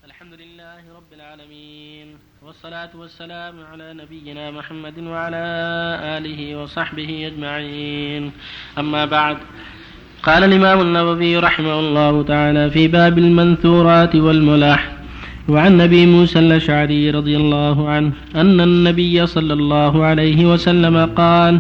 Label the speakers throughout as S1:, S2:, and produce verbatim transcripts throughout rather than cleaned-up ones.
S1: الحمد لله رب العالمين، والصلاة والسلام على نبينا محمد وعلى آله وصحبه أجمعين. أما بعد، قال الإمام النووي رحمه الله تعالى في باب المنثورات والملاح: وعن أبي موسى الأشعري رضي الله عنه أن النبي صلى الله عليه وسلم قال: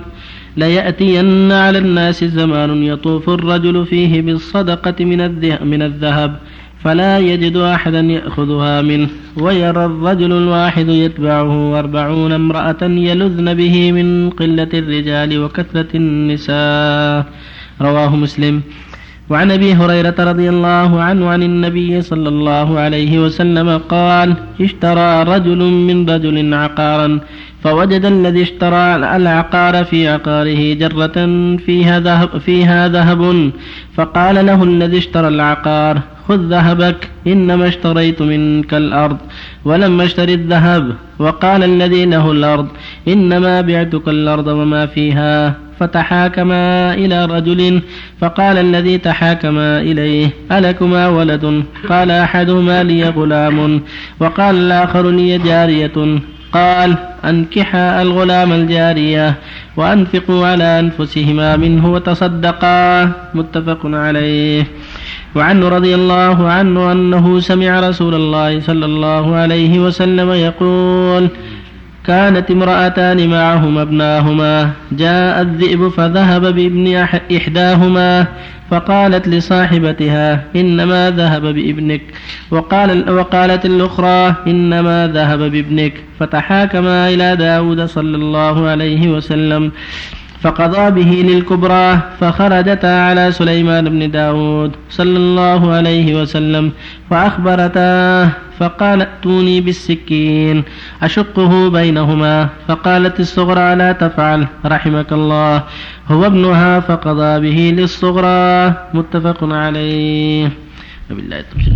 S1: ليأتين على الناس زمان يطوف الرجل فيه بالصدقة من الذهب فلا يجد أحدا يأخذها منه، ويرى الرجل الواحد يتبعه أربعون امرأة يلذن به من قلة الرجال وكثرة النساء. رواه مسلم. وعن أبي هريرة رضي الله عنه عن النبي صلى الله عليه وسلم قال: اشترى رجل من رجل عقارا فوجد الذي اشترى العقار في عقاره جرة فيها ذهب, فيها ذهب فقال له الذي اشترى العقار: خذ ذهبك، إنما اشتريت منك الأرض ولم اشتري الذهب. وقال الذي له الأرض: إنما بعتك الأرض وما فيها. فتحاكما إلى رجل فقال الذي تحاكما إليه: ألكما ولد؟ قال أحدهما: لي غلام. وقال الآخر: لي جارية. قال: أنكحا الغلام الجارية وأنفقوا على أنفسهما منه وتصدقا. متفق عليه. وعنه رضي الله عنه أنه سمع رسول الله صلى الله عليه وسلم يقول: كانت امرأتان معهما ابناهما، جاء الذئب فذهب بابن إحداهما فقالت لصاحبتها: إنما ذهب بابنك. وقال وقالت الأخرى: إنما ذهب بابنك. فتحاكما إلى داود صلى الله عليه وسلم فقضى به للكبرى، فخرجتا على سليمان بن داود صلى الله عليه وسلم فأخبرتاه فقال: ائتوني بالسكين أشقه بينهما. فقالت الصغرى: لا تفعل رحمك الله، هو ابنها. فقضى به للصغرى. متفق عليه. وبالله التوفيق.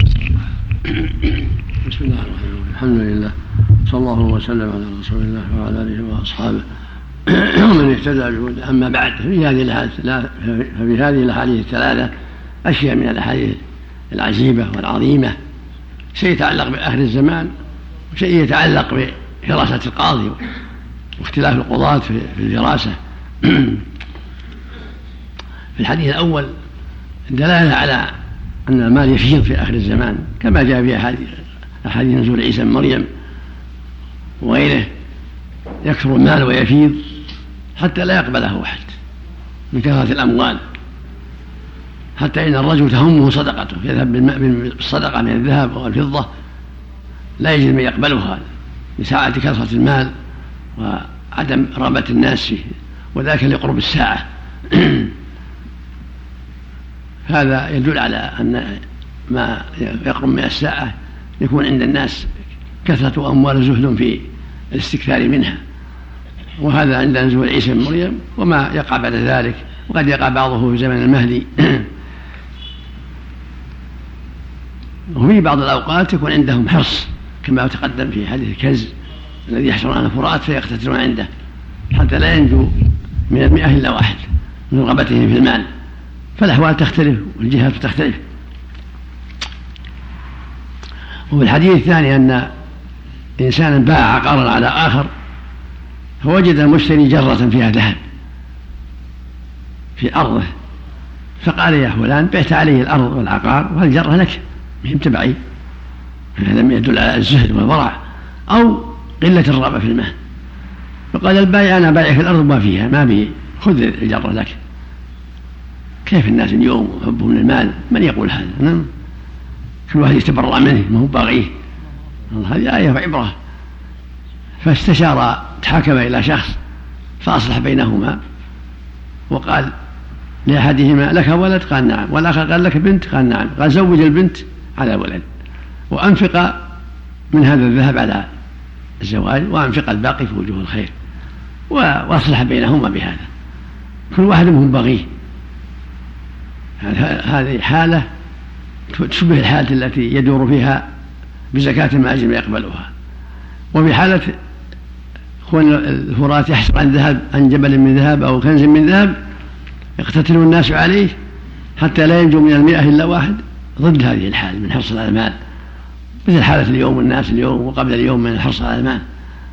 S2: بسم الله الرحمن الرحيم. الحمد لله، صلى الله وسلم على رسول الله وعلى آله وأصحابه ومن اهتدى بهداه. أما بعد، ففي هذه الأحاديث ففي هذه الأحاديث الثلاثة أشياء من الأحاديث العجيبة والعظيمة، شيء يتعلق بآخر الزمان، وشيء يتعلق بفراسة القاضي واختلاف القضاة في الفراسة. في الحديث الأول الدلالة على أن المال يفيض في آخر الزمان، كما جاء في أحاديث نزول عيسى بن مريم وغيره، يكثر المال ويفيض حتى لا يقبله أحد من كثرة الأموال، حتى إن الرجل تهمه صدقته، يذهب بالصدقة من الذهب والفضة لا يجد من يقبلها لساعة كثرة المال وعدم رغبة الناس فيه، وذلك لقرب الساعة. هذا يدل على أن ما يقرب من الساعة يكون عند الناس كثرة أموال زهد في الاستكثار منها، وهذا عند نزول عيسى بن مريم وما يقع بعد ذلك، وقد يقع بعضه في زمن المهدي. وفي بعض الأوقات يكون عندهم حرص، كما تقدم في حديث الكنز الذي يحشر عن فرات فيقتتلون عنده حتى لا ينجو من المئة إلا واحد من رغبتهم في المال. فالأحوال تختلف والجهات تختلف. وفي الحديث الثاني أن إنسانا باع عقارا على آخر فوجد المشتري جرة فيها ذهب في أرضه، فقال: يا فلان، بعت عليه الأرض والعقار والجرة لك، مهم تبعي. هذا يدل على الزهد والورع أو قلة الرغبة في المال. فقال البائع: أنا بايعك الأرض وما فيها، ما بي، خذ الجرة لك. كيف الناس اليوم حبهم للمال؟ من يقول هذا؟ نعم، كل واحد يتبرع منه، ما هو باغيه. هذه آية وعبرة. فاستشار، تحاكم إلى شخص فأصلح بينهما وقال لأحدهما: لك ولد؟ قال: نعم. والآخر قال: لك بنت؟ قال: نعم. قال: زوج البنت على الولد، وأنفق من هذا الذهب على الزواج، وأنفق الباقي في وجوه الخير، وأصلح بينهما بهذا. كل واحد منهم بغيه. هذه حالة تشبه الحالة التي يدور فيها بزكاة ما أجل ما يقبلها. وفي حالة كون الفرات يحصل عن ذهب، عن جبل من ذهب أو كنز من ذهب، يقتتل الناس عليه حتى لا ينجو من المئة إلا واحد، ضد هذه الحال من حرص على المال مثل حالة اليوم والناس اليوم وقبل اليوم من الحرص على المال.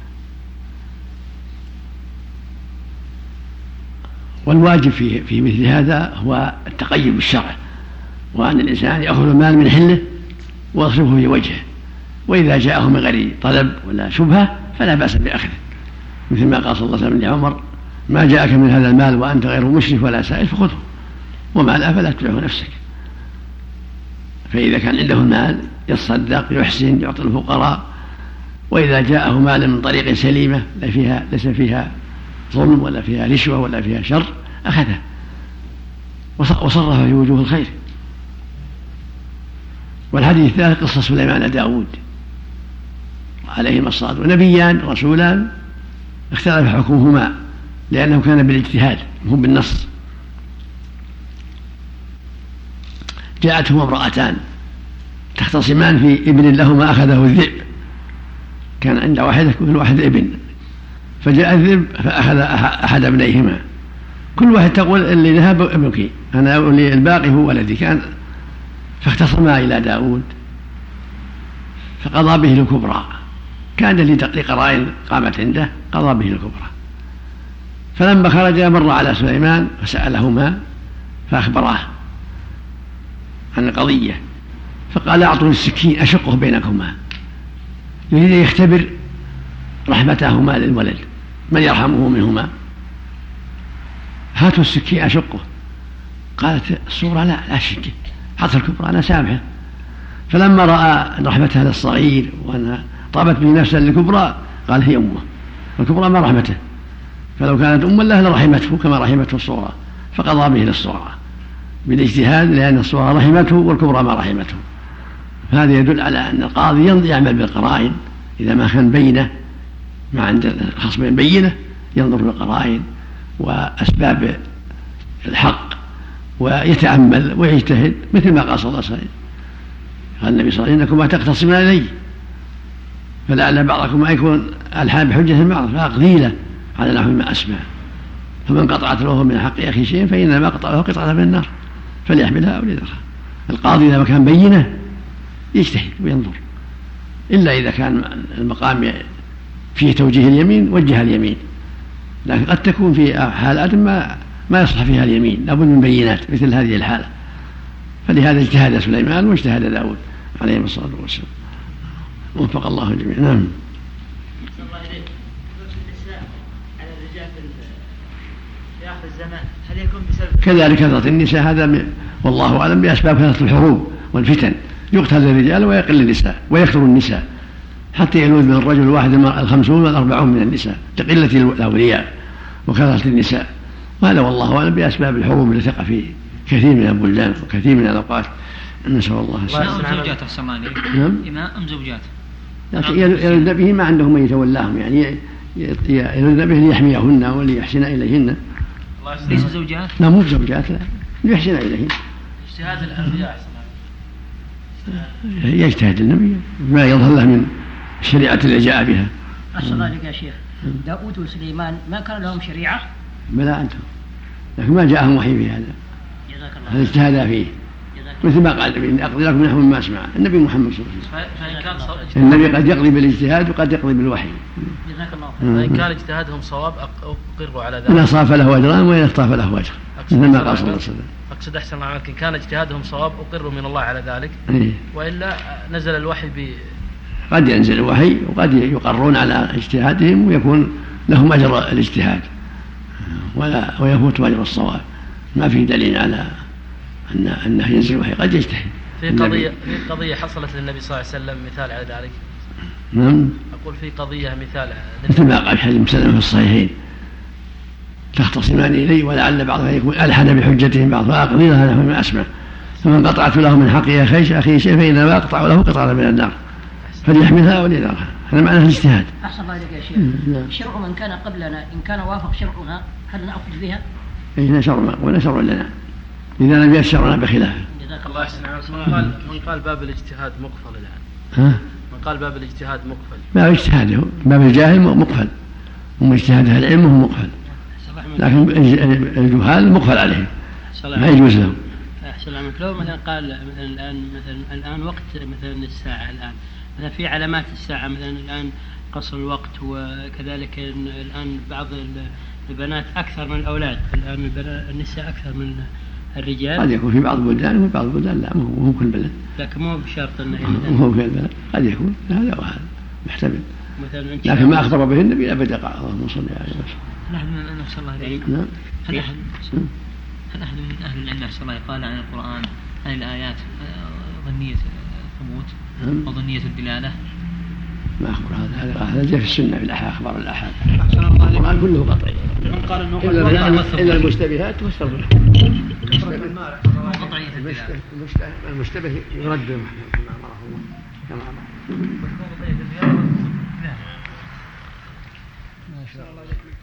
S2: والواجب في في مثل هذا هو التقيد بالشرع، وأن الإنسان يأخذ المال من حله ويصرفه في وجهه، وإذا جاءه من غير طلب ولا شبهة فلا بأس بأخذه، مثل ما قال صلى الله عليه وسلم لعمر: ما جاءك من هذا المال وأنت غير مشرف ولا سائل فخذه، وما لا فلا تتبعه نفسك. فإذا كان عنده المال يتصدق يحسن يعطي الفقراء، وإذا جاءه مال من طريق سليمة ليس فيها ظلم ولا فيها رشوة ولا فيها شر أخذه وصرف في وجوه الخير. والحديث الثالث قصة سليمان داود عليهما الصلاة، ونبيان رسولان اختلف حكمهما لأنه كان بالاجتهاد مو بالنص. جاءتهما امرأتان تختصمان في ابن لهما أخذه الذئب، كان عند واحدة كل واحد ابن، فجاء الذئب فأخذ أحد ابنيهما، كل واحد تقول اللي ذهب ابنك أنا أولي الباقي هو ولدي، كان فاختصما إلى داود فقضى به الكبرى، كان لقرائن قامت عنده قضى به الكبرى. فلما خرج مر على سليمان فسألهما فأخبراه عن القضية، فقال: أعطوا السكين أشقه بينكما، يريد أن يختبر رحمتهما للولد من يرحمه منهما. هاتوا السكين أشقه. قالت الصورة: لا لا شك، حط الكبرى أنا سامحه. فلما رأى رحمتها للصغير وأنها طابت به نفسا للكبرى قال: هي أمه، الكبرى ما رحمته، فلو كانت أما له لرحمته كما رحمته الصغرى، فقضى به للصغرى بالاجتهاد، لأن الصغرى رحمته والكبرى ما رحمته. فهذا يدل على أن القاضي يعمل بالقرائن، إذا ما كان بينه ما عند الخصمين بينه ينظر للقرائن وأسباب الحق ويتأمل ويجتهد، مثل ما قال صلى الله عليه وسلم. قال النبي صلى الله عليه وسلم: إنكما تختصمان إلي فلعل بعضكم يكون ألحان بحجة بعض فأقضي له على نحو ما أسمع، فمن قطعت له من حق أخي شيء فإنما قطع له قطعة من النار فليحملها أو ليذرها. القاضي إذا كان بينه يجتهد وينظر، إلا إذا كان المقام فيه توجيه اليمين وجه اليمين، لكن قد تكون في حالات ما ما يصلح فيها اليمين، لابد من بينات مثل هذه الحالة. فلهذا اجتهد سليمان واجتهد داود عليه الصلاة والسلام، وفق الله الجميع. نعم.
S3: في آخر الزمان هل يكون بسبب
S2: كذلك كثرة النساء، هذا والله أعلم بأسباب كثرة الحروب والفتن، يقتل الرجال ويقل النساء ويكثر النساء، حتى يلوذ من الرجل الواحد الخمسون والأربعون من النساء لقلة الأولياء وكثرة النساء. وهذا والله أعلم بأسباب الحروب التي تقع في كثير من البلدان وكثير من الأوقات. نسأل الله السلامة.
S4: إمام زوجات السماني.
S2: نعم.
S4: إمام زوجات.
S2: لكن يلد به ما عندهم من يتولاهم، يعني يلد به ليحميهن وليحسن إليهن.
S4: ليس زوجات؟
S2: لا مو زوجات، لا ليحسن إليهن.
S1: اجتهاد الأنبياء
S2: يجتهد النبي ما يظهر له من الشريعة اللي جاء بها.
S5: أحسن عليك يا شيخ. داود وسليمان ما كان لهم شريعة؟
S2: بلى أنتم، لكن ما جاءهم وحي في هذا،
S5: جزاك الله
S2: هذا اجتهاد فيه، مثل ما قال النبي: أقضي لكم نحو ما أسمع. النبي محمد صلى الله عليه وسلم النبي قد يقضي بالاجتهاد وقد يقضي بالوحي.
S5: جزاك الله.
S1: فإن كان اجتهادهم صواب أقروا على ذلك.
S2: إن أصاب له أجران وإن أخطأ له أجر، مثل ما قال صلى الله عليه وسلم.
S1: أقصد أحسن الله عنك، إن كان اجتهادهم صواب أقروا من الله على ذلك،
S2: إيه؟
S1: وإلا نزل الوحي ب
S2: قد ينزل الوحي وقد يقرون على اجتهادهم ويكون لهم أجر الاجتهاد ولا ويفوت أجر الصواب. ما في دليل على أن أنه ينزل الوحي، قد يجتهد.
S1: في قضية في قضية حصلت للنبي صلى الله عليه وسلم مثال على ذلك.
S2: نعم.
S1: أقول في قضية مثال
S2: مثل ما قال حديث مسلم في الصحيحين: تختصمان إلي ولعل بعضها يكون ألحن بحجتهم بعض فأقضي لها نحو ما أسمع، فمن قطعت له من حق أخي شيء فإنما أقطع له قطعة من النار فليحملها وليذرها. هذا معناه الاجتهاد.
S5: أحسن الله عليك يا شيخ. شرع من كان قبلنا إن كان وافق شرعنا هل نأخذ بها؟
S2: إحنا شرع ولا شرع لنا إذا لم يشرعنا بخلافه.
S5: جزاك
S1: الله يحسن عليك. من قال من قال باب الاجتهاد مقفل الآن.
S2: ها؟
S1: من قال باب الاجتهاد مقفل.
S2: باب اجتهاده باب الجاهل مقفل، ومن اجتهاد أهل العلم مقفل، لكن الجهال مقفل عليهم ما يجوز لهم.
S6: أحسن عمك لو مثلا قال مثلا الآن مثلا الآن وقت مثلا الساعة الآن مثلا في علامات الساعة مثلا الآن قصر الوقت وكذلك الآن بعض البنات أكثر من الأولاد الآن النساء أكثر من الرجال
S2: قد يكون في بعض البلدان وفي بعض البلدان لا مو كل بلد
S6: لكن مو بشرط أنه
S2: مو في البلد قد يكون هذا وهذا محتمل
S6: مثلا
S2: لكن ما أخبر به النبي أبدا قال اللهم صل عليه وسلم.
S4: نحن من نفس الله عليه
S2: نعم
S4: هل أحد هل أحد من أهل العلم نفس الله قال عن القرآن عن الآيات ظنية ثبوت وظنية الدلالة؟
S2: ما أخبر هذا هذا جاء في السنة في الأحاد أخبار الأحاد القرآن كله قطعي إلا المشتبهات والصبر المشتبه يرد كما أمره الله كما أمره. ما شاء الله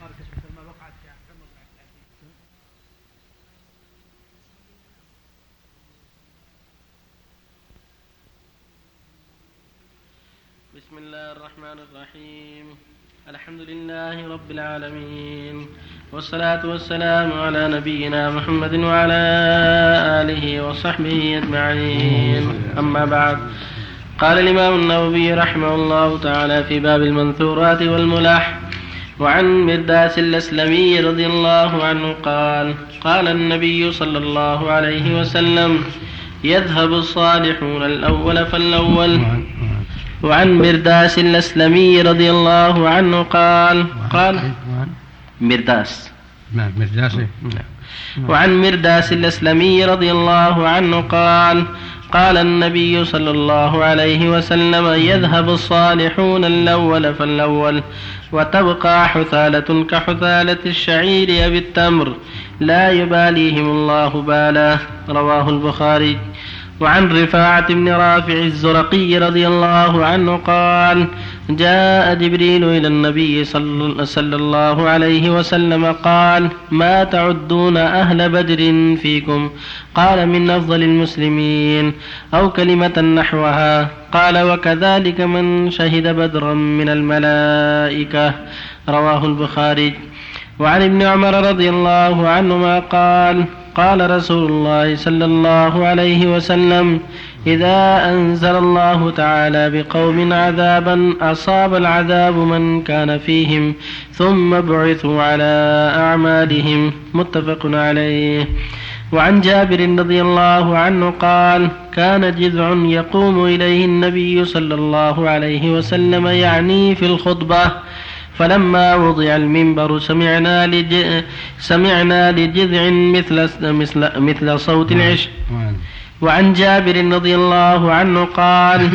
S1: بسم الله الرحمن الرحيم. الحمد لله رب العالمين والصلاة والسلام على نبينا محمد وعلى آله وصحبه أجمعين. أما بعد، قال الإمام النووي رحمه الله تعالى في باب المنثورات والملح: وعن مرداس الأسلمي رضي الله عنه قال: قال النبي صلى الله عليه وسلم: يذهب الصالحون الأول فالأول. وعن مرداس الأسلمي رضي الله عنه قال قال مرداس وعن مرداس الأسلمي رضي الله عنه قال: قال النبي صلى الله عليه وسلم: يذهب الصالحون الأول فالأول، وتبقى حثالة كحثالة الشعير أو التمر، لا يباليهم الله بالا. رواه البخاري. وعن رفاعة بن رافع الزرقي رضي الله عنه قال: جاء جبريل إلى النبي صلى الله عليه وسلم قال: ما تعدون أهل بدر فيكم؟ قال: من أفضل المسلمين، أو كلمة نحوها. قال: وكذلك من شهد بدرا من الملائكة. رواه البخاري. وعن ابن عمر رضي الله عنهما قال: قال رسول الله صلى الله عليه وسلم: إذا أنزل الله تعالى بقوم عذابا أصاب العذاب من كان فيهم ثم بعثوا على أعمالهم. متفق عليه. وعن جابر رضي الله عنه قال: كان جذع يقوم إليه النبي صلى الله عليه وسلم يعني في الخطبة، فلما وضع المنبر سمعنا لج... سمعنا لجذع مثل مثل مثل صوت العش. وعن جابر رضي الله عنه قال: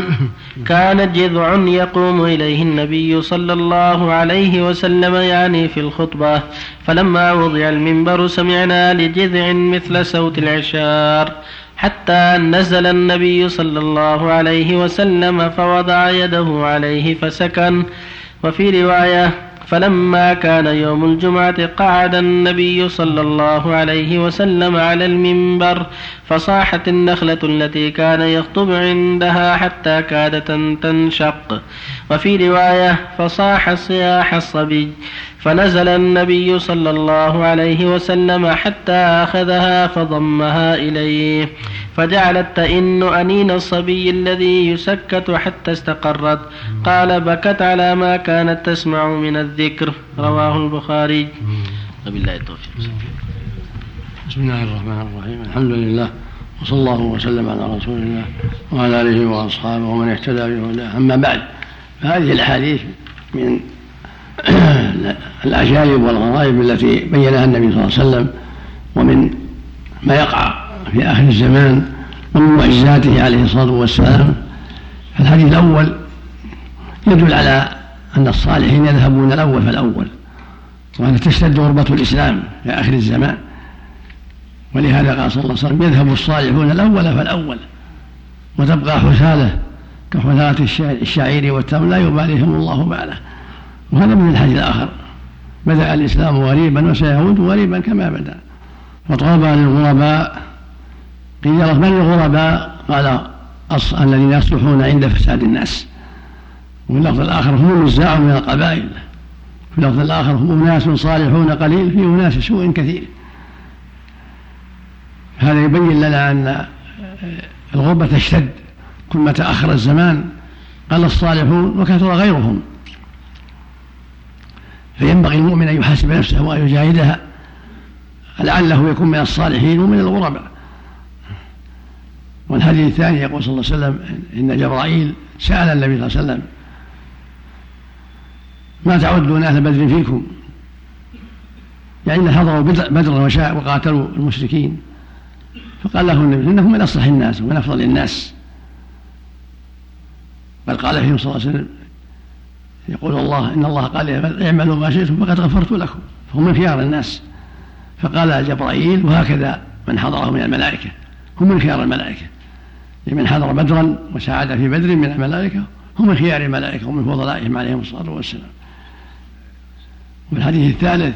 S1: كان جذع يقوم إليه النبي صلى الله عليه وسلم يعني في الخطبة، فلما وضع المنبر سمعنا لجذع مثل صوت العشار، حتى نزل النبي صلى الله عليه وسلم فوضع يده عليه فسكن. وفي رواية: فلما كان يوم الجمعة قعد النبي صلى الله عليه وسلم على المنبر، فصاحت النخلة التي كان يخطب عندها حتى كادت تنشق. وفي رواية: فصاح صياح الصبي، فنزل النبي صلى الله عليه وسلم حتى أخذها فضمها إليه، فجعلت تئن أنين الصبي الذي يسكت حتى استقرت. قال: بكت على ما كانت تسمع من الذكر. رواه البخاري. وبالله التوفيق.
S2: بسم الله الرحمن الرحيم. الحمد لله، وصلى الله وسلم على رسول الله وعلى آله وأصحابه ومن اهتدى بهداه. أما بعد، فهذه الأحاديث من العجائب والغرائب التي بينها النبي صلى الله عليه وسلم، ومن ما يقع في آخر الزمان، ومن معجزاته عليه الصلاة والسلام. الحديث الأول يدل على أن الصالحين يذهبون الأول فالأول، وأن تشتد غربة الإسلام في آخر الزمان. ولهذا قال صلى الله عليه وسلم: يذهب الصالحون الأول فالأول، وتبقى حثالة كحثالة الشعير والتمر، لا يباليهم الله باله. وهذا من الحديث الآخر: بدأ الإسلام غريبا وسيعود غريبا كما بدأ، وطوبى للغرباء. قيل: من الغرباء؟ قال: الذين يصلحون عند فساد الناس. وفي اللفظ الآخر: هم النزاع من القبائل. في اللفظ الآخر: هم أناس صالحون قليل في أناس سوء كثير. هذا يبين لنا أن الغربة تشتد كل ما تأخر الزمان قل الصالحون وكثر غيرهم، فينبغي المؤمن أن يحاسب نفسه وأن يجاهدها لعله يكون من الصالحين ومن الغرباء. والحديث الثاني يقول صلى الله عليه وسلم إن جبرائيل سأل النبي صلى الله عليه وسلم ما تعدون أهل بدر فيكم، يعني حضروا بدرا وقاتلوا المشركين، فقال له النبي إنهم من أصلح الناس ومن أفضل الناس، بل قال فيهم صلى الله عليه وسلم يقول الله إن الله قال اعملوا ما شئتم فقد غفرت لكم، فهم من خيار الناس. فقال جبرائيل وهكذا من حضره من الملائكة هم من خيار الملائكة، لمن حضر بدرا وساعد في بدر من الملائكة هم من خيار الملائكة ومن فضلائهم عليهم الصلاة والسلام. والحديث الثالث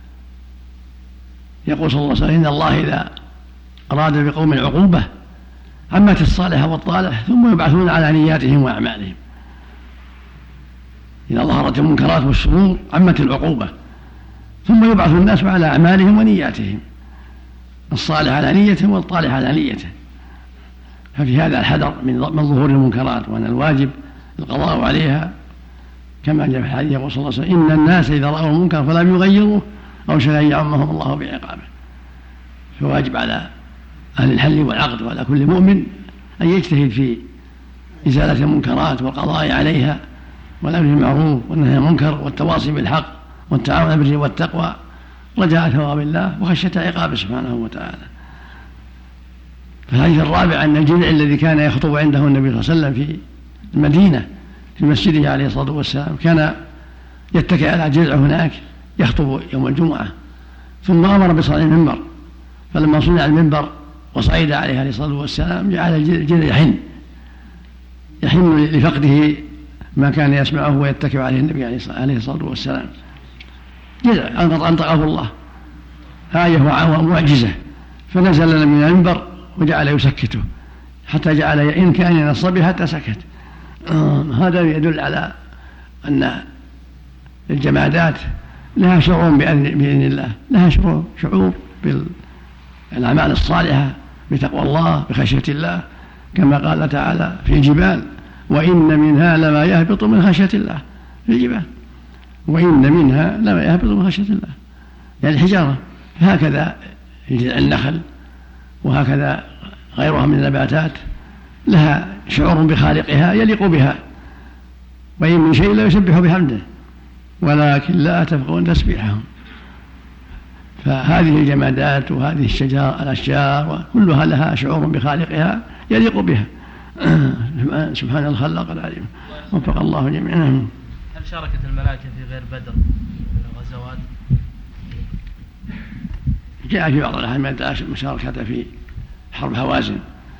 S2: يقول صلى الله عليه وسلم إن الله إذا أراد بقوم عقوبة عمت الصالح والطالح ثم يبعثون على نياتهم وأعمالهم. إذا ظهرت المنكرات والشرور عمت العقوبة ثم يبعث الناس على أعمالهم ونياتهم، الصالح على نيته والطالح على نيته. ففي هذا الحذر من ظهور المنكرات، وأن الواجب القضاء عليها كما جاء في الحديث يقول صلى الله عليه وسلم إن الناس إذا رأوا المنكر فلم يغيروه أوشك أن يعمهم الله بعقابه. فواجب على أهل الحل والعقد وعلى كل مؤمن أن يجتهد في إزالة المنكرات والقضاء عليها والأمر بالمعروف والنهي عن المنكر والتواصي بالحق والتعاون بالبر والتقوى رجاء ثواب الله وخشية عقابه سبحانه وتعالى. فالحديث الرابع أن الجذع الذي كان يخطب عنده النبي صلى الله عليه وسلم في المدينة في مسجده عليه الصلاة والسلام كان يتكئ على جذع هناك يخطب يوم الجمعة، ثم أمر بصنع المنبر، فلما صنع المنبر وصعد عليه عليه الصلاة والسلام جعل الجذع يحن يحن لفقده ما كان يسمعه ويتكئ عليه النبي عليه الصلاة والسلام. جذع أنطقه الله آية ومعجزة، فنزل من المنبر وجعل يسكته حتى جعل إن كان ينصب حتى سكت. آه هذا يدل على أن الجمادات لها شعور بإذن الله، لها شعور شعور بالأعمال الصالحة بتقوى الله بخشية الله، كما قال تعالى في الجبال وإن منها لما يهبط من خشية الله، في الجبال وإن منها لما يهبط من خشية الله يعني الحجارة. هكذا النخل وهكذا غيرها من النباتات لها شعور بخالقها يليق بها، وإن من شيء لا يسبح بحمده ولكن لا تفقهون تسبيحهم. فهذه الجمادات وهذه الشجار الأشجار كلها لها شعور بخالقها يليق بها سبحان الخلاق العليم وفق الله جميعا.
S3: هل شاركت الملائكة في غير بدر من الغزوات؟
S2: جاء في بعض الأحاديث مشاركة في حرب هوازن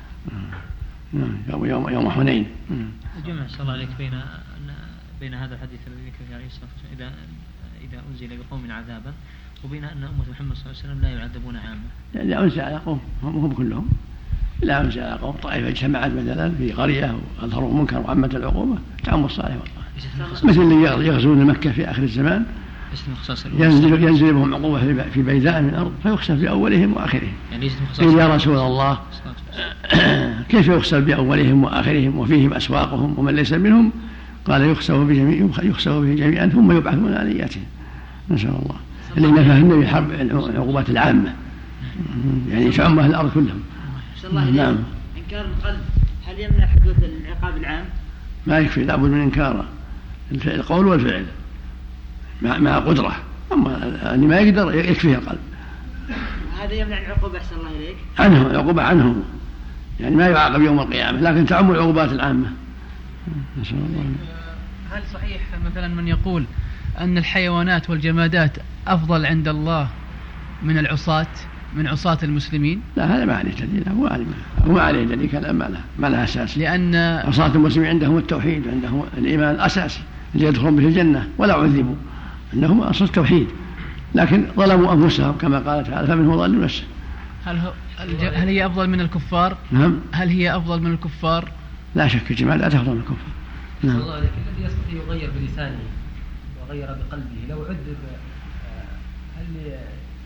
S2: يوم يوم حنين.
S4: الجمع صلى الله عليك بين بين هذا الحديث الذي ذكر عليه الصلاة والسلام إذا إذا أنزل بقوم عذابا وبين أن أمة محمد صلى الله عليه وسلم لا يعذبون عامة.
S2: لا أنزل على قوم هم كلهم، لا أنزل على قوم طائفة اجتمعت مثلا في قرية وأظهروا منكر وعمت العقوبة تعم الصالح والله، مثل اللي يغزون مكة في آخر الزمان ينزل ينزل بهم عقوبة في بيداء من الأرض فيخسف بأولهم وآخرهم. قيل يا رسول الله كيف يخسف بأولهم وآخرهم وفيهم أسواقهم ومن ليس منهم؟ قال يخسف بجميع يخسف به جميعا ثم يبعثون على نياتهم. نسأل الله اللي نفهمنا في حرب العقوبات العامة يعني تعم أهل الأرض كلهم.
S3: نعم. إنكار القلب هل يمنع حدوث العقاب العام؟
S2: ما يكفي، لابد من إنكاره القول والفعل مع مع قدرة، أما اللي ما يقدر يكفيه القلب.
S3: هذا يمنع العقوبة أحسن الله إليك
S2: عنه العقوبة عنه يعني ما يعاقب يوم القيامة لكن تعم العقوبات العامة. نسأل الله.
S7: هل صحيح مثلا من يقول أن الحيوانات والجمادات أفضل عند الله من العصاة من عصاة المسلمين؟
S2: لا هذا ما عليه دليل، هو ما عليه دليل كلام ما له ما له أساس،
S7: لأن
S2: عصاة المسلمين عندهم التوحيد عندهم الإيمان الأساسي اللي يدخلون به الجنة ولا عذبوا أنهم أصل التوحيد لكن ظلموا أنفسهم كما قال تعالى فمن هو ظالم نفسه.
S7: هل هو هل هي أفضل من الكفار؟
S2: نعم.
S7: هل هي أفضل من الكفار؟
S2: لا شك الجمادات أفضل من الكفار.
S8: نعم. الله عليك الذي يستطيع يغير بلسانه وغير بقلبه لو عذب هل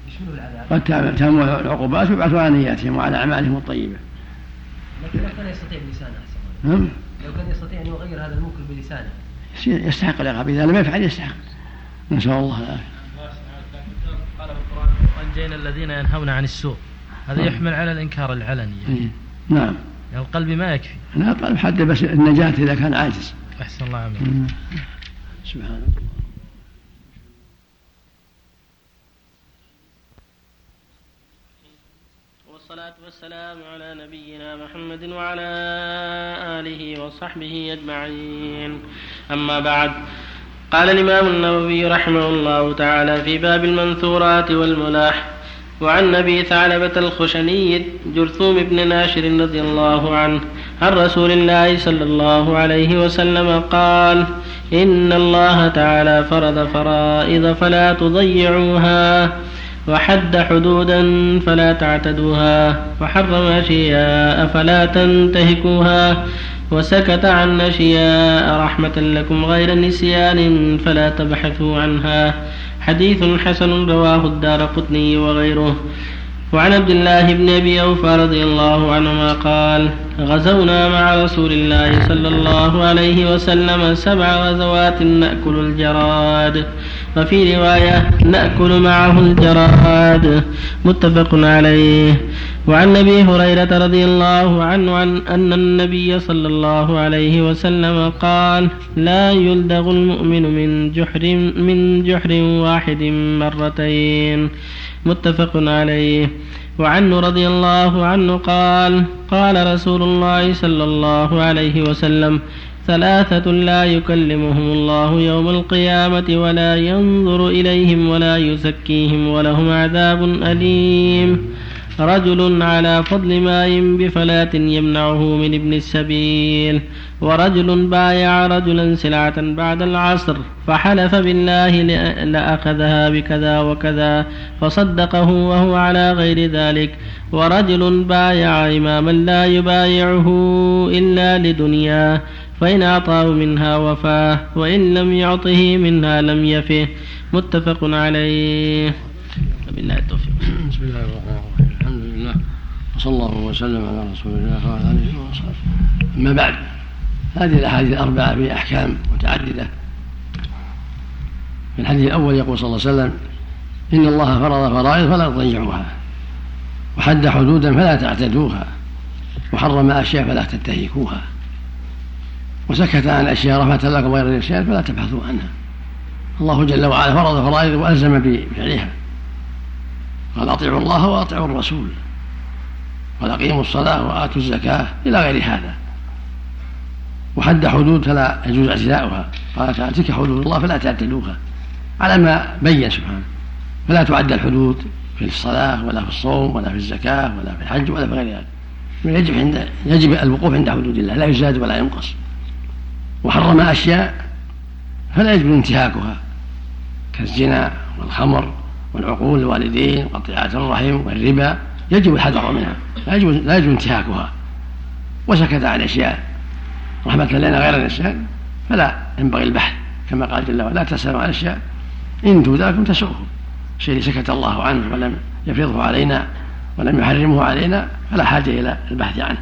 S2: قد تهم العقوبات ويبعثوا على نياتهم وعلى أعمالهم الطيبة.
S8: لكن لو كان يستطيع بلسانه
S2: هم؟
S8: لو كان يستطيع أن يغير هذا المنكر بلسانه
S2: يستحق العقاب، إذا لم يفعل يستحق. نسأل الله العافية.
S1: قال في القرآن وأنجينا الذين ينهون عن السوء، هذا يحمل على الإنكار العلني.
S2: نعم.
S1: يعني القلب ما يكفي.
S2: لا القلب حتى بس النجاة إذا كان عاجز.
S1: أحسن الله عمله.
S2: سبحان الله.
S1: والصلاة والسلام على نبينا محمد وعلى آله وصحبه أجمعين. أما بعد، قال الإمام النووي رحمه الله تعالى في باب المنثورات والملاح: وعن أبي ثعلبة الخشني جرثوم بن ناشر رضي الله عنه عن رسول الله صلى الله عليه وسلم قال: إن الله تعالى فرض فرائض فلا تضيعوها، وحد حدودا فلا تعتدوها، وحرم أشياء فلا تنتهكوها، وسكت عن أشياء رحمة لكم غير نسيان فلا تبحثوا عنها. حديث حسن رواه الدارقطني وغيره. وعن عبد الله بن أبي أوفى رضي الله عنهما قال: غزونا مع رسول الله صلى الله عليه وسلم سبع غزوات نأكل الجراد، وفي رواية نأكل معه الجراد، متفق عليه. وعن أبي هريرة رضي الله عنه عن أن النبي صلى الله عليه وسلم قال: لا يلدغ المؤمن من جحر من جحر واحد مرتين، متفق عليه. وعنه رضي الله عنه قال: قال رسول الله صلى الله عليه وسلم: ثلاثة لا يكلمهم الله يوم القيامة ولا ينظر إليهم ولا يزكيهم ولهم عذاب أليم: رجل على فضل ماء بفلاة يمنعه من ابن السبيل، ورجل بايع رجلا سلعة بعد العصر فحلف بالله لأخذها بكذا وكذا فصدقه وهو على غير ذلك، ورجل بايع إماما لا يبايعه إلا لدنياه فإن أعطاه منها وفاه وإن لم يعطه منها لم يفه، متفق عليه. بالله التوفيق.
S2: بسم الله الرحمن الرحيم. الحمد لله وصلى الله وسلم على رسول الله وعلى آله وصحبه. أما بعد، هذه الأحاديث الأربعة في أحكام متعددة. في الحديث الأول يقول صلى الله عليه وسلم: إن الله فرض فرائض فلا تضيعوها، وحد حدودا فلا تعتدوها، وحرم أشياء فلا تنتهكوها، وسكت عن أشياء رحمة لكم غير النسيان فلا تبحثوا عنها. الله جل وعلا فرض فرائض وألزم بفعلها، قال: أطيعوا الله وأطيعوا الرسول، وأقيموا الصلاة وآتوا الزكاة، إلى غير هذا. وحد حدود فلا يجوز اعتداؤها، قال تعالى: تلك حدود الله فلا تعتدوها، على ما بين سبحانه. فلا تعد الحدود في الصلاة ولا في الصوم ولا في الزكاة ولا في الحج ولا في غير هذا. يجب عند يجب الوقوف عند حدود الله، لا يزاد ولا ينقص. وحرم أشياء فلا يجب انتهاكها، كالزنا والخمر والعقول الوالدين وقطيعة الرحم والربا، يجب الحذر منها، لا يجب, لا يجب انتهاكها. وسكت عن أشياء رحمة لنا غير النسيان فلا ينبغي البحث، كما قال جل وعلا: لا تسألوا عن أشياء إن تبد لكم تسؤكم. الشيء سكت الله عنه ولم يفرضه علينا ولم يحرمه علينا فلا حاجة إلى البحث عنه.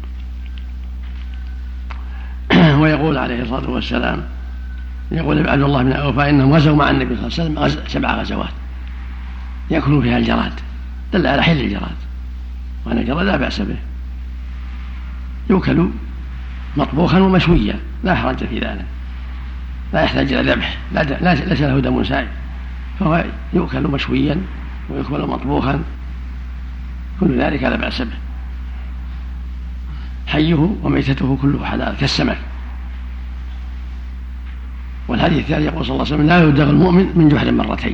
S2: ويقول عليه الصلاة والسلام، يقول عبد الله بن أوفى: إنهم غزوا مع النبي صلى الله عليه وسلم سبع غزوات يأكلون فيها الجراد، دل على حل الجراد، وأن الجراد لا بأس به، يؤكل مطبوخا ومشويا، لا حرج في ذلك، لا يحتاج إلى ذبح، لا ليس له دم سائل، فهو يؤكل مشويا ويؤكل مطبوخا، كل ذلك لا بأس به. حيه وميتته كله حلال كالسمك. والحديث الثاني يقول صلى الله عليه وسلم: لا يلدغ المؤمن من جحر مرتين.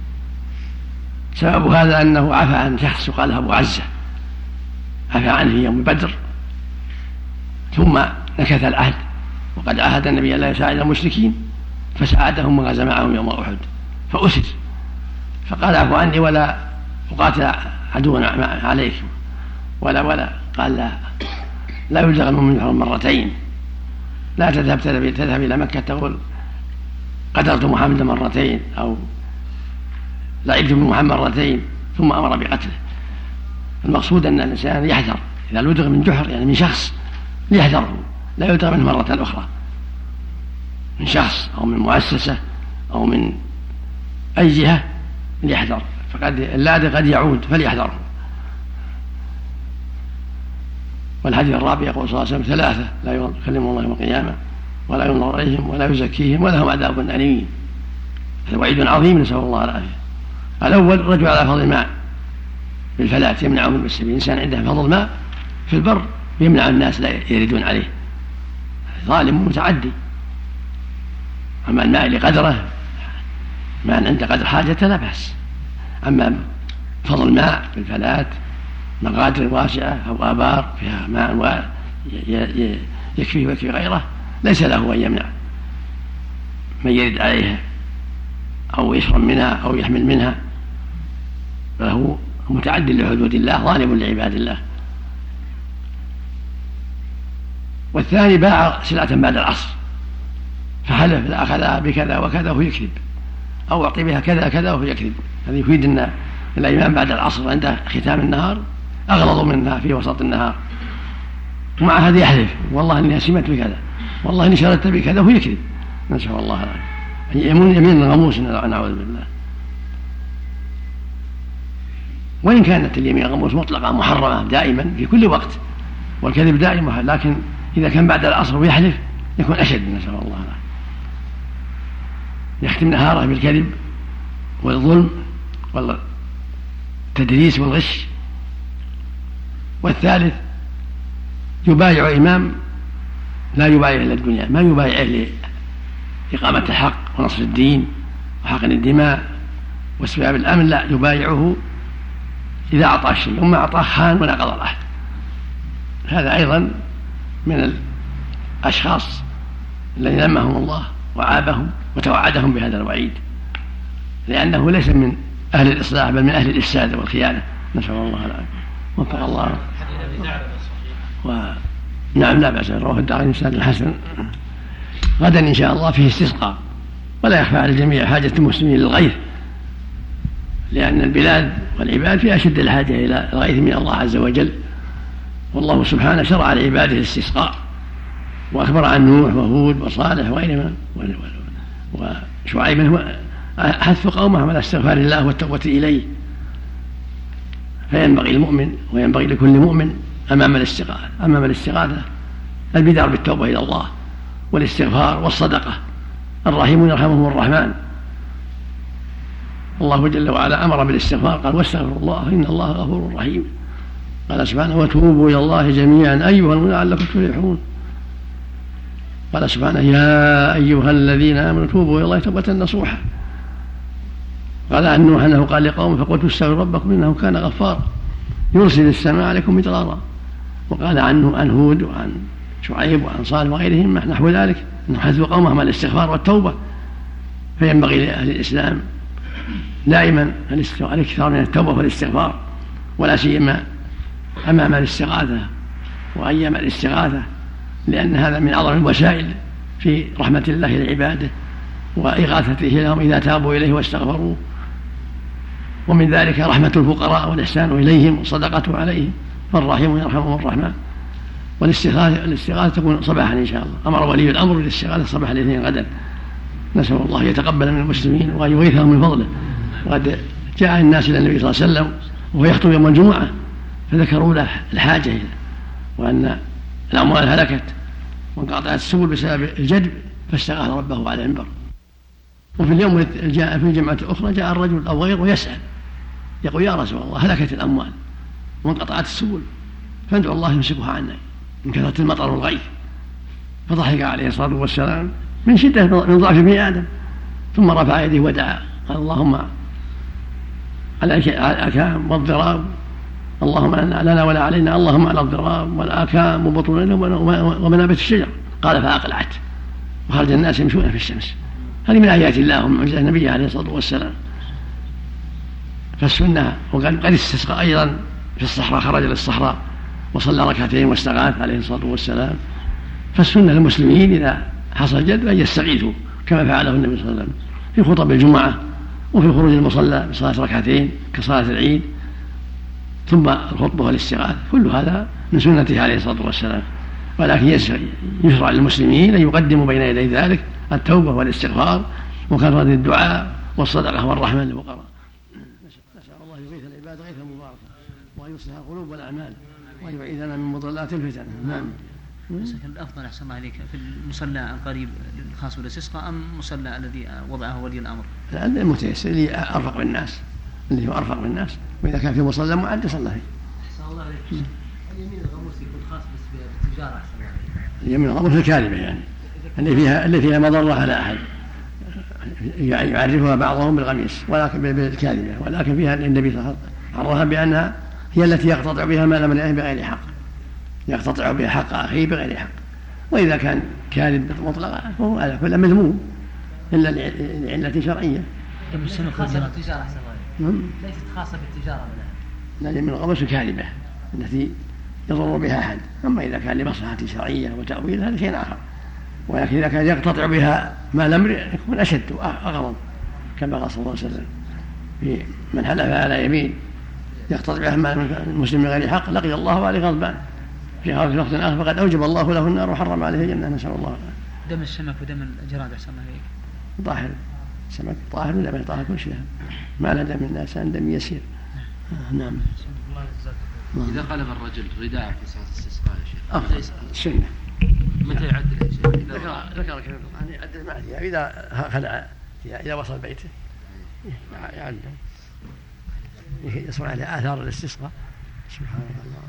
S2: سبب هذا أنه عفى عن شخص يقال أبو عزة، عفى عنه في يوم بدر، ثم نكث العهد، وقد عهد النبي لا يساعد المشركين، فساعدهم وغزا معهم يوم أحد فأسر، فقال: اعفو عني ولا أقاتل عدوا عليك ولا ولا قال: لا لا يلدغ المؤمن من جحر مرتين. لا تذهب تذهب إلى مكة تقول قتلت محمد مرتين أو لعبت بمحمد مرتين ثم أمر بقتله. المقصود أن الإنسان يحذر إذا لدغ من جحر يعني من شخص ليحذره، لا يلدغ منه مرة أخرى، من شخص أو من مؤسسة أو من أي جهة ليحذر، فقد اللادغ قد يعود فليحذره. والحديث الرابع يقول صلى الله عليه وسلم ثلاثة لا يكلمهم الله يوم القيامة ولا ينظر إليهم ولا يزكيهم ولهم عذاب أليم. هذا وعيد عظيم نسأل الله العافية. الأول رجل على فضل الماء بالفلاة يمنعه من السبيل، إنسان عنده فضل ماء في البر يمنع الناس لا يردون عليه، ظالم متعدي. أما الماء لقدره ما عنده قدر حاجته لا بأس. أما فضل الماء بالفلاة مقادر واسعة أو آبار فيها ماء يكفيه ويكفي غيره ليس له أن يمنع من يرد عليها أو يشرب منها أو يحمل منها، فهو متعد لحدود الله ظالم لعباد الله. والثاني باع سلعة بعد العصر فحلف لا أخذها بكذا وكذا وهو يكذب، أو أعطي بها كذا كذا وهو يكذب. هذا يفيد أن الأيمان بعد العصر عند ختام النهار أغلظ منها في وسط النهار، ومع هذا يحلف والله إني سمعت بكذا والله إني شردت بكذا وهو يكذب، نسأل الله العافية. يمين يمين غموس نعوذ بالله. وإن كانت اليمين غموس مطلقة محرمة دائما في كل وقت والكذب دائما، لكن إذا كان بعد العصر ويحلف يكون أشد، نسأل الله العافية. يختم نهاره بالكذب والظلم والتدريس والغش. والثالث يبايع إمام لا يبايع إلا الدنيا، ما يبايع لإقامة الحق ونصر الدين وحقن الدماء واستباب الأمن، لا يبايعه إذا أعطاه شيء وما أعطاه خان ونقض العهد. هذا أيضا من الأشخاص الذين ذمهم الله وعابهم وتوعدهم بهذا الوعيد، لأنه ليس من أهل الإصلاح بل من أهل الإفساد والخيانة، نسأل الله العافية. وفق الله. ونعم لا بأس، رواه الدارمي بسند الحسن. غدا إن شاء الله فيه استسقاء، ولا يخفى على الجميع حاجة المسلمين للغيث، لأن البلاد والعباد في أشد الحاجة إلى الغيث من الله عز وجل. والله سبحانه شرع لعباده الاستسقاء وأخبر عن نوح وهود وصالح وغيرهم وشعيب حث قومهم على استغفار الله والتوبة إليه. فينبغي المؤمن وينبغي لكل مؤمن أمام الاستغاثة أمام الاستغاثة البدار بالتوبة إلى الله والاستغفار والصدقة. الراحمون يرحمهم الرحمن. الله جل وعلا أمر بالاستغفار، قال واستغفروا الله إن الله غفور رحيم. قال سبحانه وتوبوا إلى الله جميعا أيها المؤمنون لعلكم تفلحون. قال سبحانه يا أيها الذين آمنوا توبوا إلى الله توبة نصوحا. قال عن نوح أنه قال لقومه فقلت استغفروا ربكم إنه كان غفارا يرسل السماء عليكم مدرارا. وقال عنه عن هود وعن شعيب وعن صالح وغيرهم نحو ذلك أنه حثوا قومهم على الاستغفار والتوبة. فينبغي لأهل الإسلام دائما الاكثار من التوبة والاستغفار، ولا سيما أمام الاستغاثة وأيام الاستغاثة، لأن هذا من أعظم الوسائل في رحمة الله لعباده وإغاثته لهم إذا تابوا إليه واستغفروا. ومن ذلك رحمة الفقراء والإحسان إليهم والصدقة عليهم، فالراحمون يرحمهم الرحمن. والاستغاثة الاستغاثة تكون صباحا إن شاء الله. أمر ولي الأمر بالاستغاثة صباح الاثنين غدا، نسأل الله يتقبل من المسلمين وأن يغيثهم من فضله. وقد جاء الناس إلى النبي صلى الله عليه وسلم وهو يخطب يوم الجمعة فذكروا له الحاجة إلى وأن الأموال هلكت وانقطعت السبل بسبب الجدب فاستغاث ربه على المنبر. وفي اليوم جاء في الجمعة الأخرى جاء الرجل أو غيره يسأل يقول يا رسول الله هلكت الأموال وانقطعت السبل فادعوا الله يمسكها عنا من كثرة المطر والغيث. فضحك عليه الصلاة والسلام من شدة من ضعف ابن آدم، ثم رفع يده ودعا قال اللهم على الأكام والضراب اللهم لنا ولا علينا، اللهم على الضراب والآكام وبطون ومنابت الشجر. قال فأقلعت وخرج الناس يمشون في الشمس. هذه من آيات الله ومن معجزات النبي عليه الصلاة والسلام. فالسنة وقد قد استسقى أيضا في الصحراء، خرج للصحراء وصلى ركعتين واستغاث عليه الصلاة والسلام. فالسنة للمسلمين إذا حصل جد أن يستغيثوا كما فعله النبي صلى الله عليه وسلم في خطب الجمعة وفي خروج المصلى بصلاة ركعتين كصلاة العيد، ثم الخطبة والاستغاثة، كل هذا من سنته عليه الصلاة والسلام. ولكن يشرع للمسلمين أن يقدموا بين يدي ذلك التوبة والاستغفار وكثرة الدعاء والصدقة والرحمة للفقراء. نسأل الله يغيث العباد غيثا مباركا وأن يصلح القلوب والأعمال وأن يعيذنا من مضلات الفتن. نعم.
S4: الأفضل أحسن الله عليك في المصلى القريب الخاص بالاستسقاء أم المصلى الذي وضعه ولي الأمر؟
S2: لا، المتيسر اللي أرفق بالناس، اللي هو أرفق بالناس، وإذا كان في مصلى معد صلى فيه.
S8: أحسن الله عليك. اليمين الغموس يكون خاص بس بالتجارة أحسن الله عليك.
S2: اليمين الغموس الكاذبة يعني اللي فيها اللي فيها مضرة على أحد، يعرفها بعضهم بالغميس ولكن بالكاذبة، ولكن فيها النبي صلى الله عليه وسلم عرفها بأنها هي التي يقتطع بها مال من أخيه بغير حق، يقتطع بها حق أخيه بغير حق. وإذا كان كاذب مطلقا فهو على كل مذموم إلا لعلة شرعية.
S8: ليست خاصة بالتجارة أحسن الله عليك. ليست خاصة بالتجارة.
S2: لا، اليمين الغموس الكاذبة التي يضر بها أحد. أما إذا كان لمصلحة شرعية وتأويل هذا شيء آخر. ولكن إذا كان يقتطع بها مال امرئ يكون أشد وأغرض، كما قال صلى الله عليه وسلم في من حلف على يمين يقتطع بها مال المسلم بغير حق لقي الله عليه غضبان في وقت آخر فقد أوجب الله له النار وحرم عليه الجنة. نسأل الله.
S4: دم السمك ودم الجراد أحسن الله عليك.
S2: طاهر، السمك طاهر ولا ما طاهر كل شيء، ما له دم الناس دم يسير. نعم.
S9: إذا قلب الرجل رداء في صلاة الاستسقاء يا شيخ
S2: أفضل سنة.
S9: متى يعدل يا شيخ؟
S2: ذكر ذكر يعني يعدل معه إذا خلع إذا وصل بيته يعدل يصبح عليه آثار الاستسقاء. سبحان الله.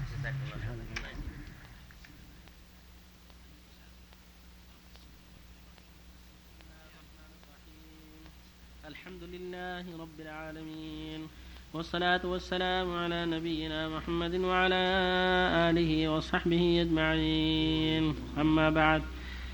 S1: الحمد لله رب العالمين، والصلاة والسلام على نبينا محمد وعلى آله وصحبه أجمعين. أما بعد،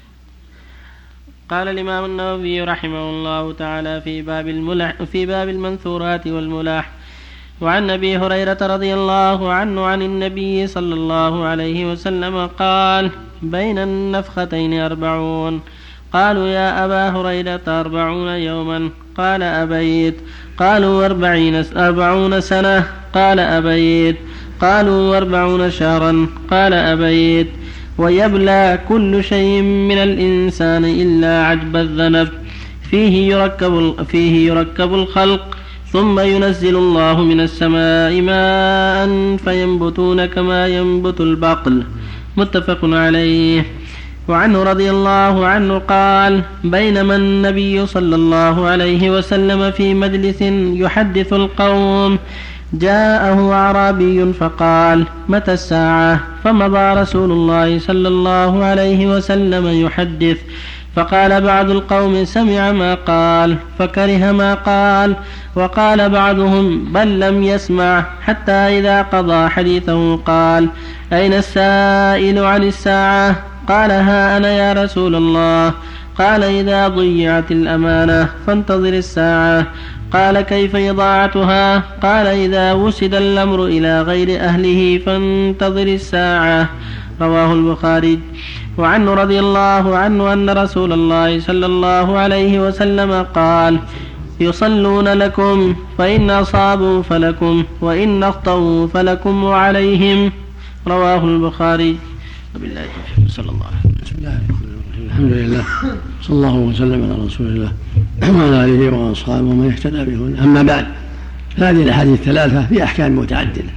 S1: قال الإمام النووي رحمه الله تعالى في باب الملح في باب المنثورات والملاح: وعن أبي هريرة رضي الله عنه عن النبي صلى الله عليه وسلم قال: بين النفختين أربعون. قالوا: يا أبا هريرة أربعون يوما؟ قال: أبيت. قالوا: أربعين أربعون سنة؟ قال: أبيت. قالوا: أربعون شهرا؟ قال: أبيت. ويبلى كل شيء من الإنسان إلا عجب الذنب، فيه يركب, فيه يركب الخلق، ثم ينزل الله من السماء ماء فينبتون كما ينبت البقل. متفق عليه. وعنه رضي الله عنه قال: بينما النبي صلى الله عليه وسلم في مجلس يحدث القوم جاءه أعرابي فقال: متى الساعة؟ فمضى رسول الله صلى الله عليه وسلم يحدث، فقال بعض القوم: سمع ما قال فكره ما قال، وقال بعضهم: بل لم يسمع، حتى إذا قضى حديثه قال: أين السائل عن الساعة؟ قال: ها أنا يا رسول الله. قال: إذا ضيعت الأمانة فانتظر الساعة. قال: كيف إضاعتها؟ قال: إذا وسد الأمر إلى غير أهله فانتظر الساعة. رواه البخاري. وعنه رضي الله عنه أن رسول الله صلى الله عليه وسلم قال: يصلون لكم، فإن أصابوا فلكم، وإن أخطأوا فلكم وعليهم. رواه البخاري. وبالله التوفيق. صلى الله عليه وسلم.
S2: بسم الله الرحمن الرحيم. الحمد لله، صلى الله وسلم على رسول الله وعلى آله وأصحابه ومن اهتدى بهداه. أما بعد، هذه الأحاديث الثلاثة في أحكام متعددة.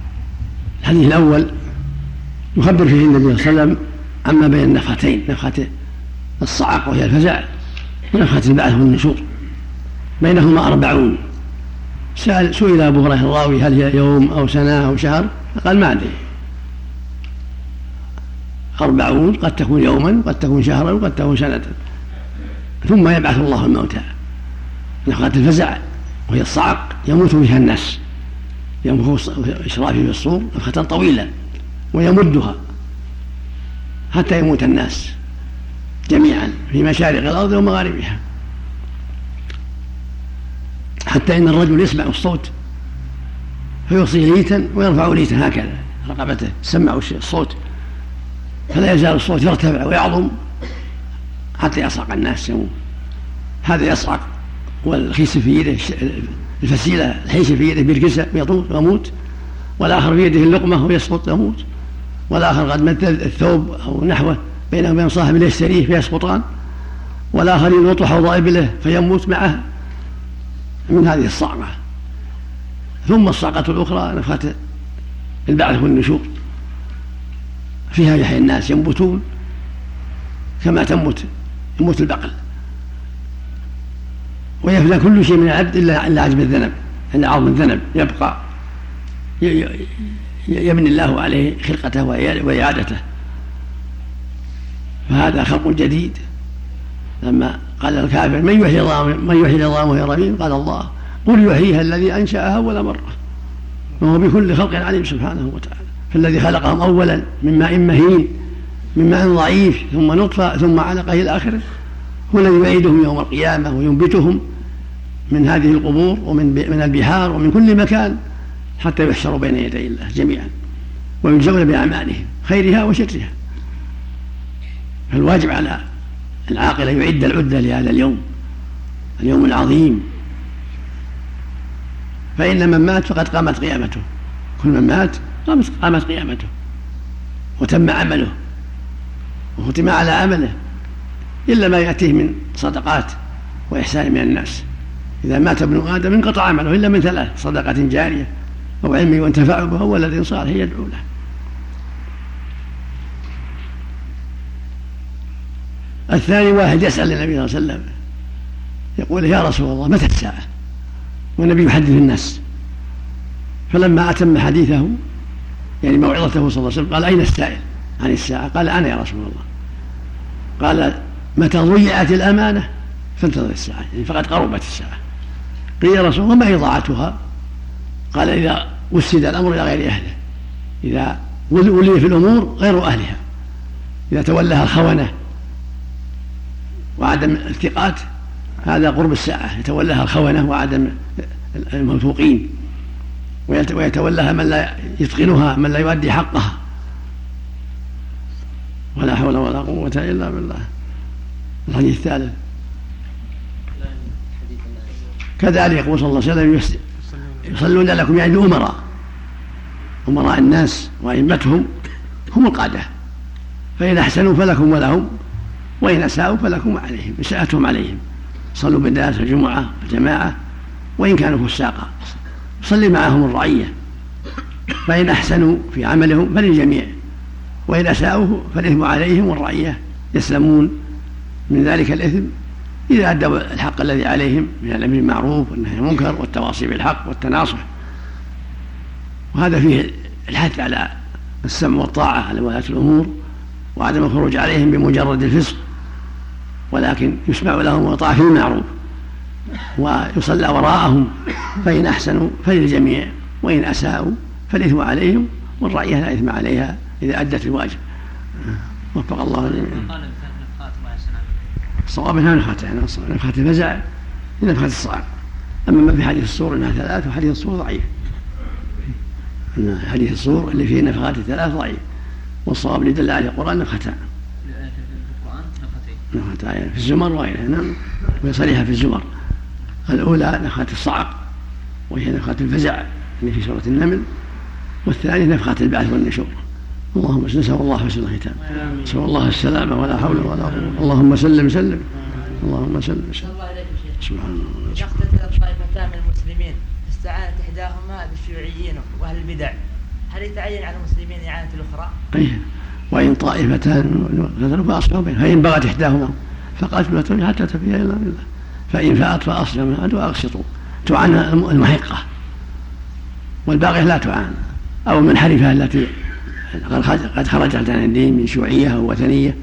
S2: الحديث الأول يخبر فيه النبي صلى الله عليه وسلم عما بين النفختين، نفخة الصعق وهي الفزع، ونفخة البعث والنشور، بينهما أربعون. سئل أبو هريرة الراوي: هل هي يوم أو سنة أو شهر؟ فقال: ما أدري. أربعون قد تكون يوما، قد تكون شهرا، وقد تكون سنة. ثم يبعث الله الموتى. نفخة الفزع وهي الصعق يموت بها الناس، ينفخ إشرافه في الصور نفخة طويلة ويمدها حتى يموت الناس جميعا في مشارق الأرض ومغاربها، حتى إن الرجل يسمع الصوت فيوصي ليتا ويرفع ليتا هكذا رقبته، سمع الصوت، فلا يزال الصوت يرتفع ويعظم حتى يصعق الناس يموت. هذا يصعق والخيس في يده الفسيلة الحيش في يده بيركسها ويموت، والآخر في يده اللقمة ويسقط يموت، والآخر قد مد الثوب أو نحوه بينه وبين صاحب يشتريه فيسقطان، والآخر ينوط حوض إبله فيموت معه من هذه الصعقة. ثم الصعقة الأخرى نفخة البعث والنشور، فيها يحيى الناس ينبتون كما تنبت يموت البقل، ويفنى كل شيء من العبد إلا عجب الذنب، إلا عظم الذنب يبقى يمن الله عليه خلقته وإعادته. فهذا خلق جديد. لما قال الكافر من يحيي العظام من يحيي العظام وهي رميم، قال الله قل يحييها الذي أنشأها أول مرة وهو بكل خلق عليم سبحانه وتعالى. فالذي خلقهم أولا من ماء مهين من ماء ضعيف ثم نطفة ثم علقة إلى آخره هو الذي يعيدهم يوم القيامة وينبتهم من هذه القبور ومن من البحار ومن كل مكان حتى يحشروا بين يدي الله جميعا ويجزون بأعمالهم خيرها وشرها. فالواجب على العاقل يعد العدة لهذا اليوم اليوم العظيم، فإن من مات فقد قامت قيامته، كل من مات قامت قيامته وتم عمله وختم على عمله إلا ما يأتيه من صدقات وإحسان من الناس. إذا مات ابن آدم انقطع عمله إلا من ثلاث: صدقة جارية أو علم ينتفع به أو ولد صالح يدعو له. الثاني واحد يسأل النبي صلى الله عليه وسلم يقول يا رسول الله متى الساعة؟ والنبي يحدث الناس، فلما أتم حديثه يعني موعظته صلى الله عليه وسلم قال أين السائل عن الساعة؟ قال أنا يا رسول الله. قال متى ضيعت الأمانة فانتظر الساعة، يعني فقد قربت الساعة. قيل يا رسول الله ما إضاعتها؟ قال إذا وسد الأمر إلى غير أهله، إذا ولي في الأمور غير أهلها، إذا تولاها الخونة وعدم الثقات هذا قرب الساعة، يتولاها الخونة وعدم الموثوقين، ويتولاها من لا يتقنها من لا يؤدي حقها. ولا حول ولا قوة إلا بالله. الحديث الثالث كذلك يقول صلى الله عليه وسلم يصلون لكم يعني أمراء أمراء الناس وأئمتهم هم القادة، فإن أحسنوا فلكم ولهم وإن أساءوا فلكم عليهم، إساءتهم عليهم. صلوا بالناس الجمعة الجماعة وإن كانوا فساقا، صلي معهم الرعية، فإن أحسنوا في عملهم فللجميع وإن أساءوا فالإثم عليهم والرعية يسلمون من ذلك الإثم إذا أدوا الحق الذي عليهم من الأمر بالمعروف والنهي عن المنكر والتواصي بالحق والتناصح. وهذا فيه الحث على السمع والطاعة على ولاة الأمور وعدم الخروج عليهم بمجرد الفسق، ولكن يسمع لهم ويطاع في المعروف ويصلى وراءهم، فإن أحسنوا فللجميع وإن أساءوا فالإثم عليهم والرعية لا إثم عليها إذا أدت الواجب. وفق الله الجميع. الصواب انها نفخه، يعني نفخه الفزع نفخه الصعق. اما ما في حديث الصور انها ثلاث وحديث الصور ضعيف. حديث الصور اللي فيه نفخات الثلاث ضعيف، والصواب اللي دل عليه القران نفختان. نفختان في الزمر وغيرها، نعم، وهي صريحه في الزمر. الاولى نفخه الصعق وهي نفخه الفزع اللي في سوره النمل، والثانيه نفخه البعث والنشور. اللهم نسأل الله حسن الختام، نسأل الله السلامة ولا حول ولا قوة. اللهم سلم سلم، اللهم سلم سلم. سبحان الله.
S3: إذا اقتتلت طائفتان من المسلمين استعانت إحداهما بالشيوعيين وأهل البدع، هل يتعين على المسلمين إعانة الأخرى؟
S2: أيه، وإن طائفتان اقتتلوا فأصلحوا بينهما، فإن بغت إحداهما فقاتلوا حتى تفيء إلى أمر الله، فإن فاءت فأصلحوا بينهما وأقسطوا. تعان المحقة والباغية لا تعان، أو المنحرفة التي قد خرجت عن الدين من شيوعية أو وثنية.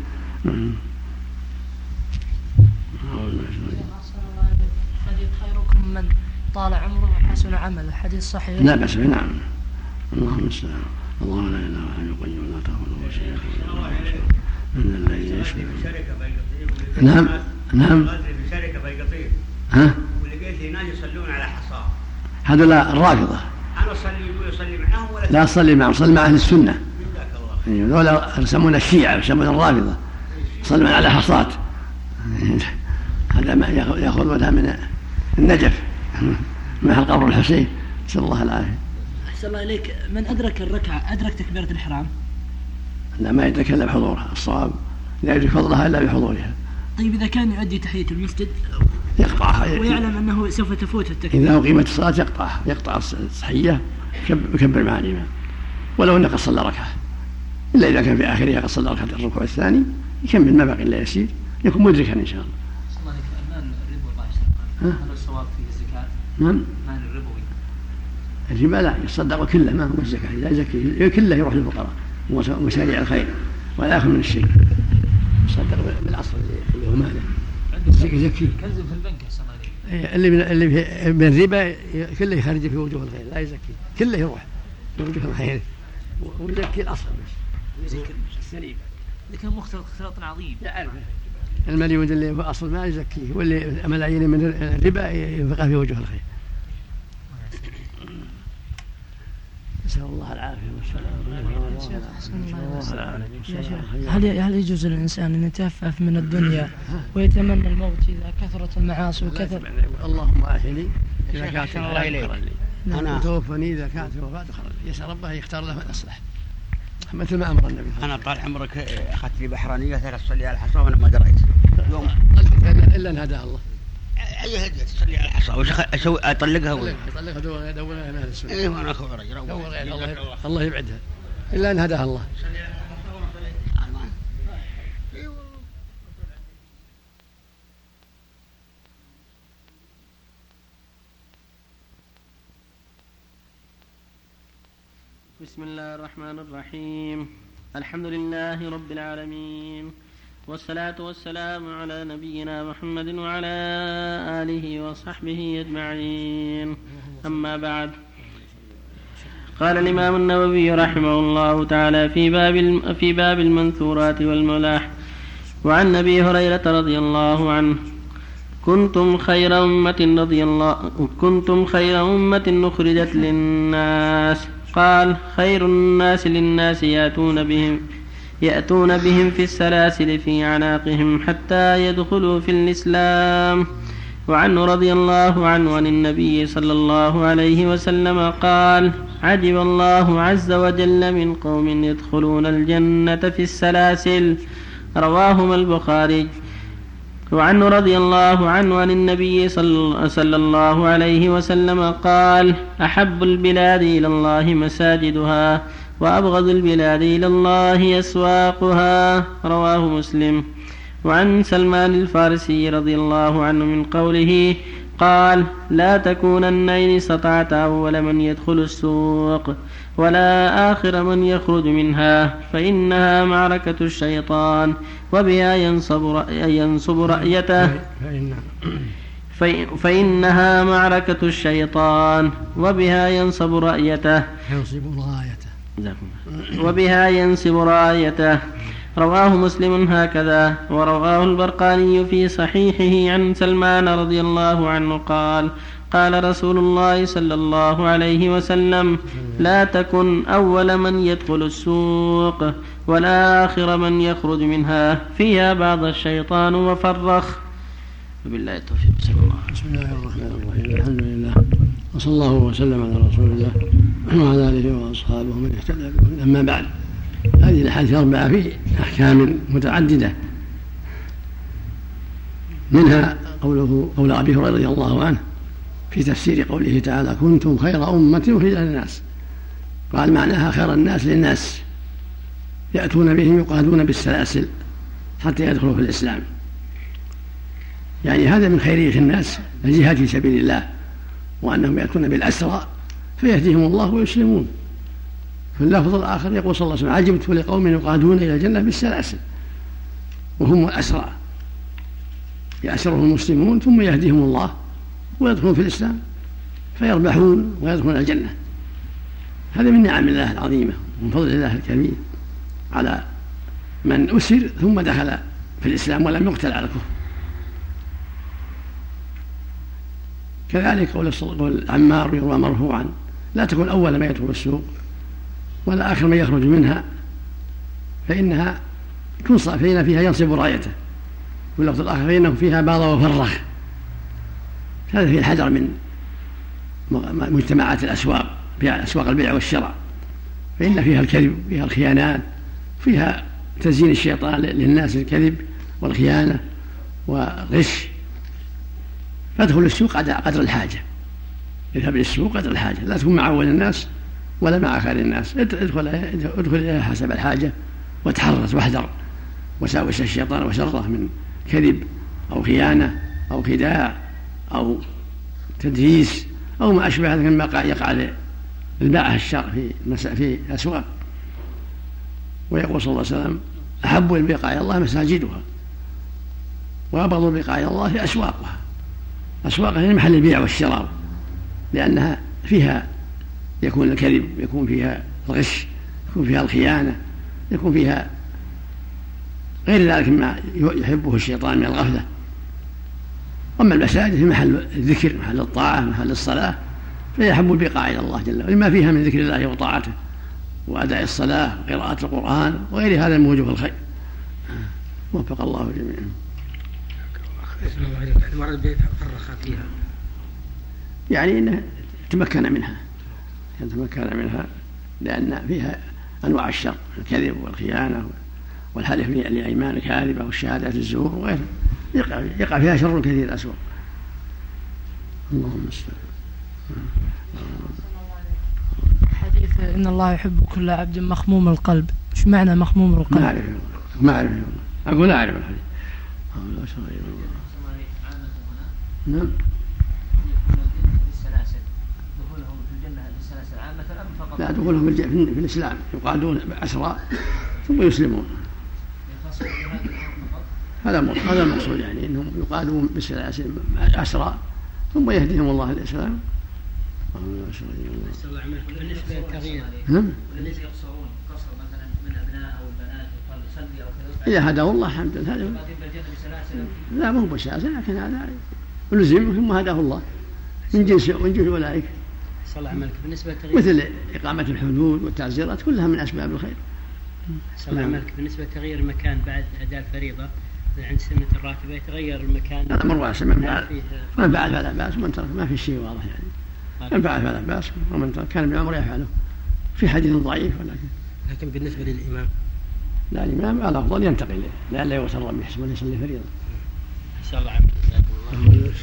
S10: خيركم من طال عمره وحسن عمله، حديث صحيح.
S2: لا بأس به، نعم. اللهم استعان. الله لا إله إلا هو القيوم لا تأخذه سنة من الليل يشبه. نعم نعم. ها؟
S11: ولقيت هنا يصلون على حصى.
S2: هذا لا الرافضة.
S11: أنا أصلي يصلي معهم ولا؟
S2: لا أصلي معهم، صلي مع أهل السنة. ذولا يسمون الشيعة يسمون الرافضة، صلوا على حصات. هذا ما يأخذونها من النجف محل قبر الحسين، نسأل الله العافية.
S3: أحسن الله إليك، من أدرك الركعة أدرك تكبيرة الإحرام؟
S2: لا، ما يدرك إلا بحضورها، الصواب لا يدرك فضلها إلا بحضورها.
S3: طيب إذا كان يؤدي تحية المسجد
S2: يقطعها
S3: ويعلم أنه سوف تفوت التكبير،
S2: إذا أقيمت الصلاة يقطعها، يقطع التحية ويكبر مع الإمام ولو أنه قد صلى ركعة، إلا إذا كان في آخرها قد صلى ركعة الركوع الثاني يكمل ما بقي إلا يسير، يكون مدركا إن شاء الله.
S8: الله عليك، المال الربوي هل الصواب فيه الزكاة؟
S2: نعم.
S8: المال الربوي
S2: الربا لا يصدق كله، ما هو الزكاة، لا يزكي كله يروح للفقراء ومساريع الخير ولا يأخذ من الشيء، يصدق بالأصل اللي هو ماله يزكي.
S8: كنز في البنك أحسن الله عليك.
S2: اللي اللي من الربا كله يخرج في وجوه الخير، لا يزكي كله يروح في وجوه الخير ويزكي الأصل بس السليم.
S8: لكن مختلط اختلاط عظيم.
S2: المليون اللي في أصل ما يزكيه، واللي ملايين من الربا ينفقها في وجوه الخير. نسأل الله العافية والسلام.
S10: هل هل يجوز للإنسان أن يتهفف من الدنيا ويتمنى الموت إذا كثرت المعاصي وكثر؟
S2: اللهم أحيني إذا كانت الحياة خيرا لي، أنا توفني إذا كانت الوفاة خيرا لي. يسأل ربه يختار له الأصلح مثل ما أمر النبي.
S11: أنا طال عمرك أخذت لي بحرانية ثلاث تصلي على الحصى وأنا ما دريت يوم
S2: إلا أن هداها الله.
S11: أي هدية تصلي على الحصى وش أسوي؟ أطلقها ولا
S2: أطلقها دورها دورها من أهل السنة.
S11: إيه وأنا أخو رجل
S2: الله الله يبعدها إلا أن هداها الله.
S1: بسم الله الرحمن الرحيم. الحمد لله رب العالمين، والصلاة والسلام على نبينا محمد وعلى آله وصحبه أجمعين. أما بعد، قال الإمام النووي رحمه الله تعالى في باب في باب المنثورات والملاح: وعن أبي هريرة رضي الله عنه: كنتم خير أمة رضي الله كنتم خير أمة أخرجت للناس. قال: خير الناس للناس يأتون بهم يأتون بهم في السلاسل في أعناقهم حتى يدخلوا في الإسلام. وعنه رضي الله عنه عن النبي صلى الله عليه وسلم قال: عجب الله عز وجل من قوم يدخلون الجنة في السلاسل. رواهما البخاري. وعنه رضي الله عنه عن النبي صلى الله عليه وسلم قال: أحب البلاد إلى الله مساجدها، وأبغض البلاد إلى الله أسواقها. رواه مسلم. وعن سلمان الفارسي رضي الله عنه من قوله قال: لا تكونن إن استطعت أول من يدخل السوق ولا آخر من يخرج منها، فإنها معركة الشيطان وبها ينصب ينصب رأيته فإنها معركة الشيطان وبها ينصب رأيته وبها ينصب رايته. رواه مسلم هكذا. ورواه البرقاني في صحيحه عن سلمان رضي الله عنه قال: قال رسول الله صلى الله عليه وسلم: لا تكن أول من يدخل السوق ولا آخر من يخرج منها، فيها بعض الشيطان وفرخ. وبالله التوفيق.
S2: بسم الله الرحمن الرحيم. الحمد لله وصلى الله وسلم على رسول الله وعلى آله وأصحابه من اهتدى بهداه. أما بعد، هذه الأحاديث الأربعة في أحكام متعددة، منها قوله قول أبي هريرة رضي الله عنه في تفسير قوله تعالى: كنتم خير أمة أخرجت للناس. قال معناها خير الناس للناس، يأتون بهم يقادون بالسلاسل حتى يدخلوا في الإسلام. يعني هذا من خيرية الناس الجهاد في سبيل الله، وأنهم يأتون بالأسرى فيهديهم الله ويسلمون. في اللفظ الآخر يقول صلى الله عليه وسلم: عجبت لقوم يقادون إلى الجنة بالسلاسل، وهم الأسرى يأسرهم المسلمون ثم يهديهم الله ويدخلون في الإسلام فيربحون ويدخلون الجنة. هذا من نعم الله العظيمة ومن فضل الله الكبير على من أسر ثم دخل في الإسلام ولم يقتل على الكفر. كذلك قول عمار يروى مرفوعا: لا تكن أول ما يدخل السوق ولا آخر من يخرج منها، فإنها تنصب فينا فيها ينصب رايته. واللفظ الآخر: فإنه فيها باض وفرخ، هذا فيه الحذر من مجتمعات الأسواق، فيها أسواق البيع والشراء، فإن فيها الكذب، فيها الخيانات، فيها تزيين الشيطان للناس الكذب والخيانة والغش. فادخل السوق قدر الحاجة، اذهب للسوق قدر الحاجة، لا تكون مع أول الناس ولا مع آخر الناس، ادخل ادخل إليها حسب الحاجة، وتحرص واحذر وساوس الشيطان وشره من كذب أو خيانة أو خداع أو تدليس أو ما أشبه هذا مما يقع للباعة الشر في في الأسواق. ويقول صلى الله عليه وسلم: أحب البقاع الله مساجدها، وأبغض البقاع الله في أسواقها. أسواقها هي محل البيع والشراء، لأنها فيها يكون الكذب، يكون فيها الغش، يكون فيها الخيانة، يكون فيها غير ذلك مما يحبه الشيطان من الغفلة. أما المساجد في محل الذكر، محل الطاعة، محل الصلاة، فيحب البقاع إلى الله جل وعلا لما فيها من ذكر الله وطاعته وأداء الصلاة وقراءة القرآن وغير هذا من وجوه الخير. وفق الله جميعا. يعني إنه تمكن منها تمكن منها لأن فيها أنواع الشر، الكذب والخيانة والحلف لأيمان كاذبة والشهادات الزور وغيرها، يقع, يقع فيها شر كثير الأسواق. اللهم استعان.
S10: حديث إن الله يحب كل عبد مخموم القلب، إيش معنى مخموم القلب؟
S2: ما أعرف ما أعرف أقول لا أعرف الحديث. نعم. لا دخولهم في الإسلام يقعدون أسرى ثم يسلمون، هذا هذا المقصود، يعني إنهم يقعدون بالسلاسل أسرى ثم يهديهم الله الإسلام.
S6: بالنسبة للتغيير
S8: الذي يقصرون قصر مثلا من أبناء أو البنات يقال صلي أو كذا،
S2: إذا هداه الله الحمد لله. هذا لا مو بسلاسل، لكن هذا يلزم ثم هداه الله من جنس من جنس أولئك.
S6: بالنسبة
S2: مثل إقامة الحدود والتعزيرات كلها من أسباب الخير.
S6: صلى الله عليه. بالنسبة لتغيير المكان بعد أداء الفريضة عند سنة الراتبة يتغير المكان،
S2: هذا مر واسع، من فعل من فعل فلا بأس ومن ترك ما في شيء واضح، يعني من فعل فلا بأس ومن ترك كان ابن عمر يفعله في حديث ضعيف. ولكن
S6: لكن بالنسبة للإمام
S2: لا، الإمام على أفضل ينتقل إليه لئلا يغتر بحسبه يصلي فريضة.
S6: صلى الله عليه وسلم.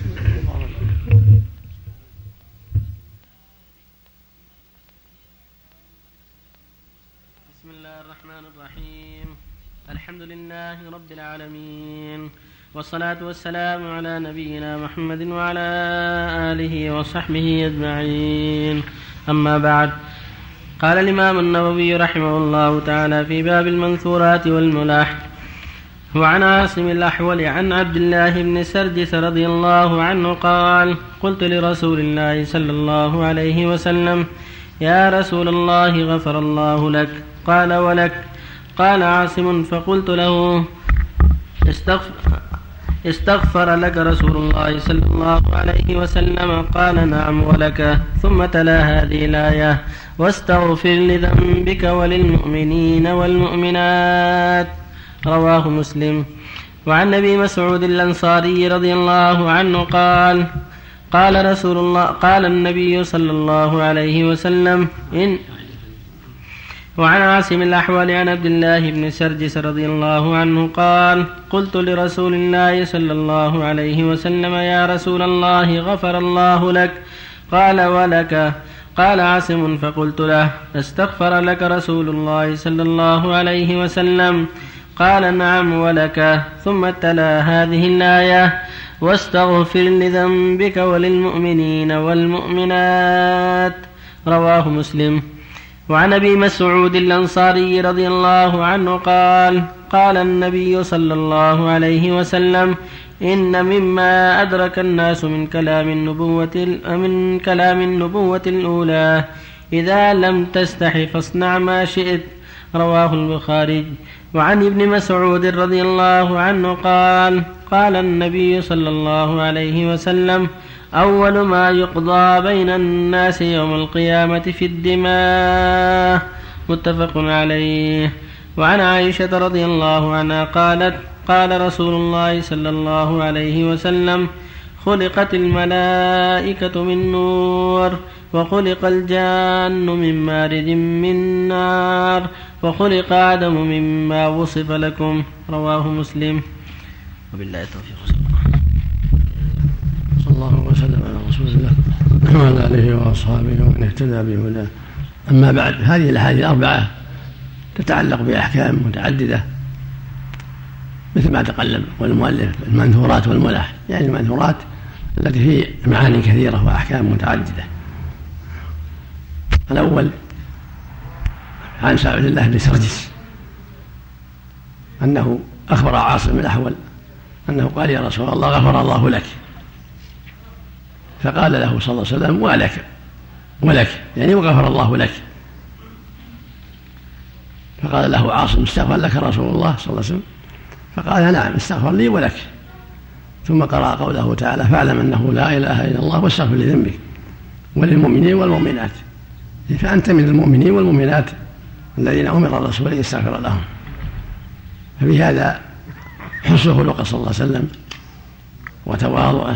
S1: بسم الله الرحمن الرحيم. الحمد لله رب العالمين، والصلاة والسلام على نبينا محمد وعلى آله وصحبه أجمعين. أما بعد، قال الإمام النووي رحمه الله تعالى في باب المنثورات والملاح: وعن عاصم الأحول عن عبد الله بن سرجس رضي الله عنه قال: قلت لرسول الله صلى الله عليه وسلم: يا رسول الله غفر الله لك. قال: ولك؟ قال عاصم: فقلت له: استغفر, استغفر لك رسول الله صلى الله عليه وسلم؟ قال: نعم ولك. ثم تلا هذه الآية: واستغفر لذنبك وللمؤمنين والمؤمنات. رواه مسلم. وعن أبي مسعود الأنصاري رضي الله عنه قال: قال رسول الله قال النبي صلى الله عليه وسلم إن وعن عاصم الأحول عن عبد الله بن سرجس رضي الله عنه قال: قلت لرسول الله صلى الله عليه وسلم: يا رسول الله غفر الله لك. قال: ولك؟ قال عاصم: فقلت له: استغفر لك رسول الله صلى الله عليه وسلم؟ قال: نعم ولك. ثم تلا هذه الآية: واستغفر لذنبك وللمؤمنين والمؤمنات. رواه مسلم. وعن أبي مسعود الأنصاري رضي الله عنه قال: قال النبي صلى الله عليه وسلم: إن مما أدرك الناس من كلام النبوة من كلام النبوة الأولى: إذا لم تستح فاصنع ما شئت. رواه البخاري. وعن ابن مسعود رضي الله عنه قال: قال النبي صلى الله عليه وسلم: أول ما يقضى بين الناس يوم القيامة في الدماء. متفق عليه. وعن عائشة رضي الله عنها قالت: قال رسول الله صلى الله عليه وسلم: خلقت الملائكة من نور وخلق الجان من مارد من نار وخلق آدم مما وصف لكم. رواه مسلم.
S3: وبالله التوفيق.
S2: صلى الله وسلم على رسول الله وعلى آله وأصحابه ومن اهتدى بهداه. أما بعد، هذه الأحاديث الأربعة تتعلق بأحكام متعددة مثل ما تقلم والمؤلف المنثورات والملح، يعني المنثورات التي فيه معاني كثيرة وأحكام متعددة. الأول عن سعد الله بن سرجس أنه أخبر عاصم بن الأحول أنه قال: يا رسول الله غفر الله لك. فقال له صلى الله عليه وسلم: ولك ولك يعني وغفر الله لك. فقال له عاصم: استغفر لك رسول الله صلى الله عليه وسلم؟ فقال: نعم استغفر لي ولك. ثم قرأ قوله تعالى: فاعلم أنه لا إله إلا الله واستغفر لذنبك وللمؤمنين والمؤمنات. فأنت من المؤمنين والمؤمنات الذين أمر الرسول أن يستغفر لهم. ففي هذا حسن خلقه صلى الله عليه وسلم وتواضعه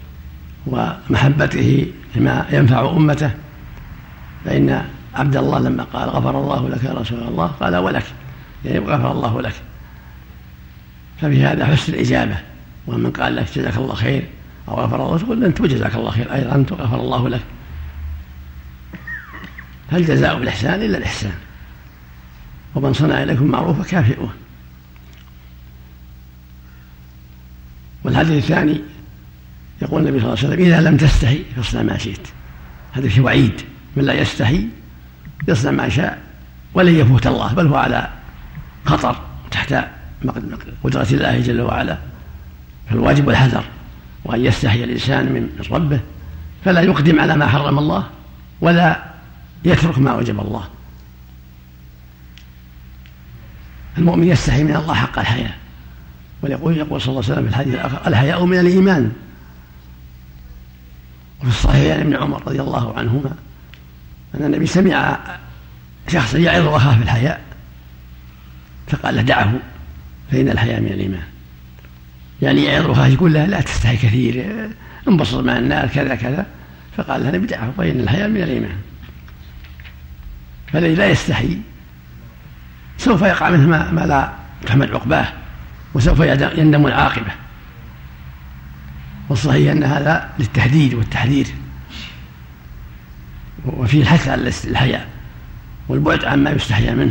S2: ومحبته لما ينفع أمته. فإن عبد الله لما قال: غفر الله لك يا رسول الله، قال: ولك يعني غفر الله لك. ففي هذا حسن الإجابة. ومن قال لك جزاك الله خير أو غفر الله، تقول أنت وجزاك الله خير أيضا، أنت غفر الله لك. هل جزاء بالإحسان إلا الإحسان، ومن صنع إليكم معروفا كافئوه. والحديث الثاني يقول النبي صلى الله عليه وسلم: إذا لم تستحي فاصنع ما شئت. هذا في وعيد من لا يستحي يصنع ما شاء ولن يفوت الله، بل هو على خطر تحت قدرة الله جل وعلا. فالواجب الحذر، وأن يستحي الإنسان من ربه فلا يقدم على ما حرم الله ولا يترك ما وجب الله. المؤمن يستحي من الله حق الحياة، ويقول يقول صلى الله عليه وسلم في الحديث الآخر: الحياء من الإيمان. وفي الصحيحين ابن عمر رضي الله عنهما أن النبي سمع شخصا يعظ أخاه في الحياء فقال له: دعه فإن الحياء من الإيمان. يعني يعظ أخاه يقول له: لا تستحي كثير، انبسط مع الناس كذا كذا. فقال له: دعه فإن الحياء من الإيمان. فالذي لا يستحي سوف يقع منه ما, ما لا تحمد عقباه، وسوف يندم العاقبة. والصحيح أن هذا للتهديد والتحذير، وفيه الحث على الحياء والبعد عما يستحيا منه.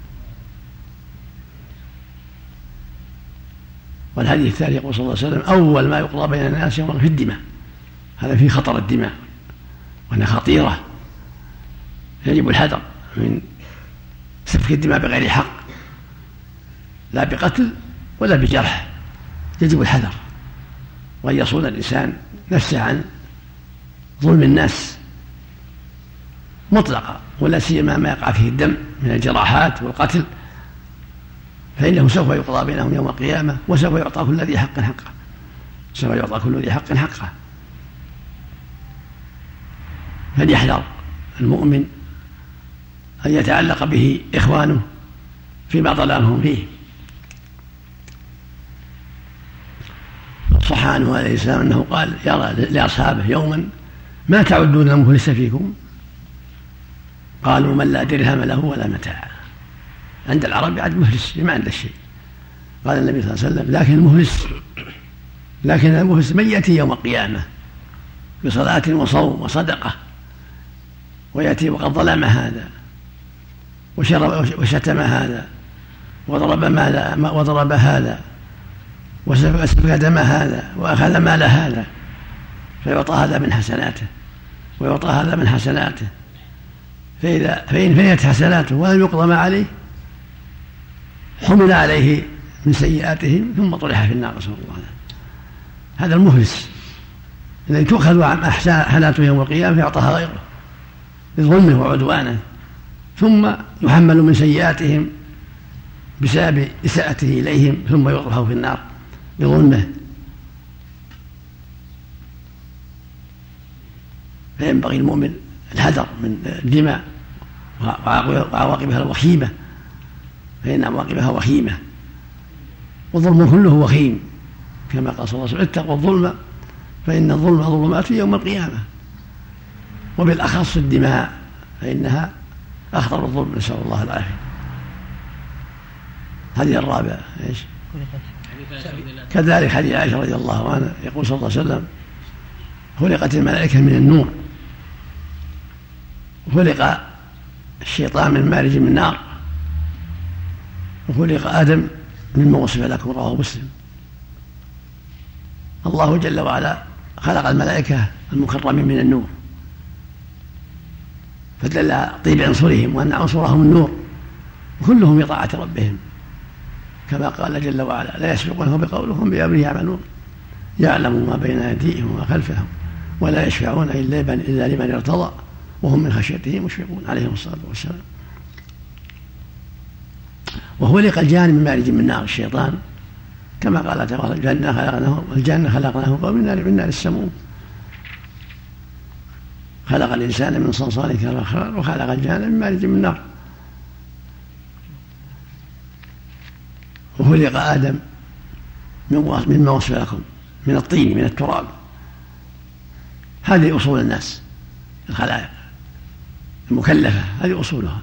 S2: والحديث الثاني يقول صلى الله عليه وسلم: أول ما يقضى بين الناس يوم في الدماء. هذا فيه خطر الدماء وأنها خطيرة، يجب الحذر من سفك الدماء بغير حق، لا بقتل ولا بجرح. يجب الحذر وأن يصون الإنسان نفسه عن ظلم الناس مطلقا، ولا سيما ما يقع فيه الدم من الجراحات والقتل، فإنه سوف يقضى بينهم يوم القيامة، وسوف يعطى كل ذي حق حقه سوف يعطى كل ذي حق حقه. فليحذر المؤمن أن يتعلق به إخوانه فيما ظلمهم فيه. صح عنه عليه السلام أنه قال يرى لأصحابه يوما: ما تعدون المفلس فيكم؟ قالوا: من لا درهم له ولا متاع. عند العرب عد مفلس ما عنده شيء. قال النبي صلى الله عليه وسلم: لكن المفلس لكن المفلس من يأتي يوم القيامة بصلاة وصوم وصدقة، ويأتي وقد ظلم هذا وشرب وشتم هذا وضرب مال وضرب هذا وسفك دم هذا وأخذ مال هذا، فيعطى هذا من حسناته ويعطى هذا من حسناته. فإذا فإن فنيت حسناته ولم يقضى ما عليه حمل عليه من سيئاتهم ثم طرح في النار، نسأل الله. هذا المفلس الذي تؤخذ عن حسناته يوم القيامة فيعطاها غيره بظلمه وعدوانه، ثم يحمل من سيئاتهم بسبب إساءته إليهم ثم يطرح في النار بظلمه. فينبغي المؤمن الحذر من الدماء وعواقبها الوخيمة، فإن عواقبها وخيمة، والظلم كله وخيم، كما قال صلى الله عليه وسلم: اتقوا الظلم فإن الظلم ظلمات يوم القيامة، وبالأخص الدماء فإنها أخطر الظلم، نسأل الله العافية. هذه الرابعة إيش؟ كذلك حديث عائشة رضي الله عنها يقول صلى الله عليه وسلم: خلقت الملائكة من النور، وخلق الشيطان من مارج من نار، وخلق آدم مما وصف لكم، رواه مسلم. الله جل وعلا خلق الملائكة المكرمين من النور، فدل على طيب عنصرهم وأن عنصرهم النور، وكلهم بطاعة ربهم، كما قال جل وعلا: لا يسبقونه بقولهم بأمره يعملون، يعلم ما بين أيديهم وما خلفهم ولا يشفعون إلا لمن ارتضى وهم من خشيته مشفقون، عليهم الصلاة والسلام. وخلق الجان من مارج من نار، الشيطان، كما قال تعالى: الجنة خلقناه والجنة خلقناه من نار من نار السموم. خلق الإنسان من صلصال كالفخار وخلق الجان من مارج من نار. وخلق آدم مما وصف لكم من الطين من التراب. هذه أصول الناس الخلائق المكلفة، هذه أصولها.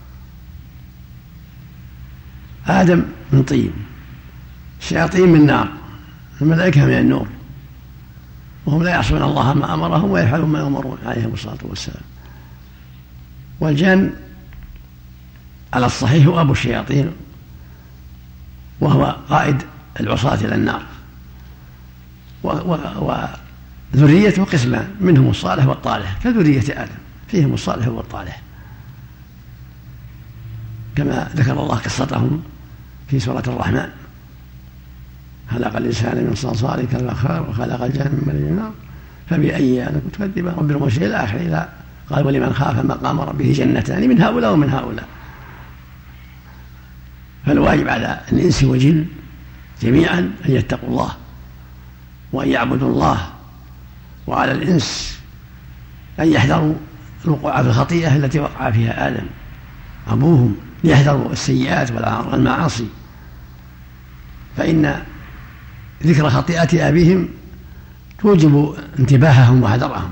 S2: آدم من طين، الشياطين من نار، الملائكة من النور، وهم لا يعصون الله ما أمرهم ويفعلون ما يؤمرون، عليهم الصلاة والسلام. والجن على الصحيح هو أبو الشياطين، وهو قائد العصاة إلى النار. وذريته قسمان، منهم الصالح والطالح، كذرية آدم فيهم الصالح والطالح، كما ذكر الله قصتهم في سورة الرحمن: خلق الإنسان من صلصال كالفخار وخلق الجن من مارج من نار فبأي آلاء تكذبان رب المشركين إلى آخره. قال: ولمن خاف مقام ربه جنتان من هؤلاء ومن هؤلاء. فالواجب على الإنس والجن جميعا أن يتقوا الله وأن يعبدوا الله، وعلى الإنس أن يحذروا الوقوع في الخطيئة التي وقع فيها آدم أبوهم، يحذروا السيئات والمعاصي، فإن ذكر خطيئة أبيهم توجب انتباههم وحذرهم.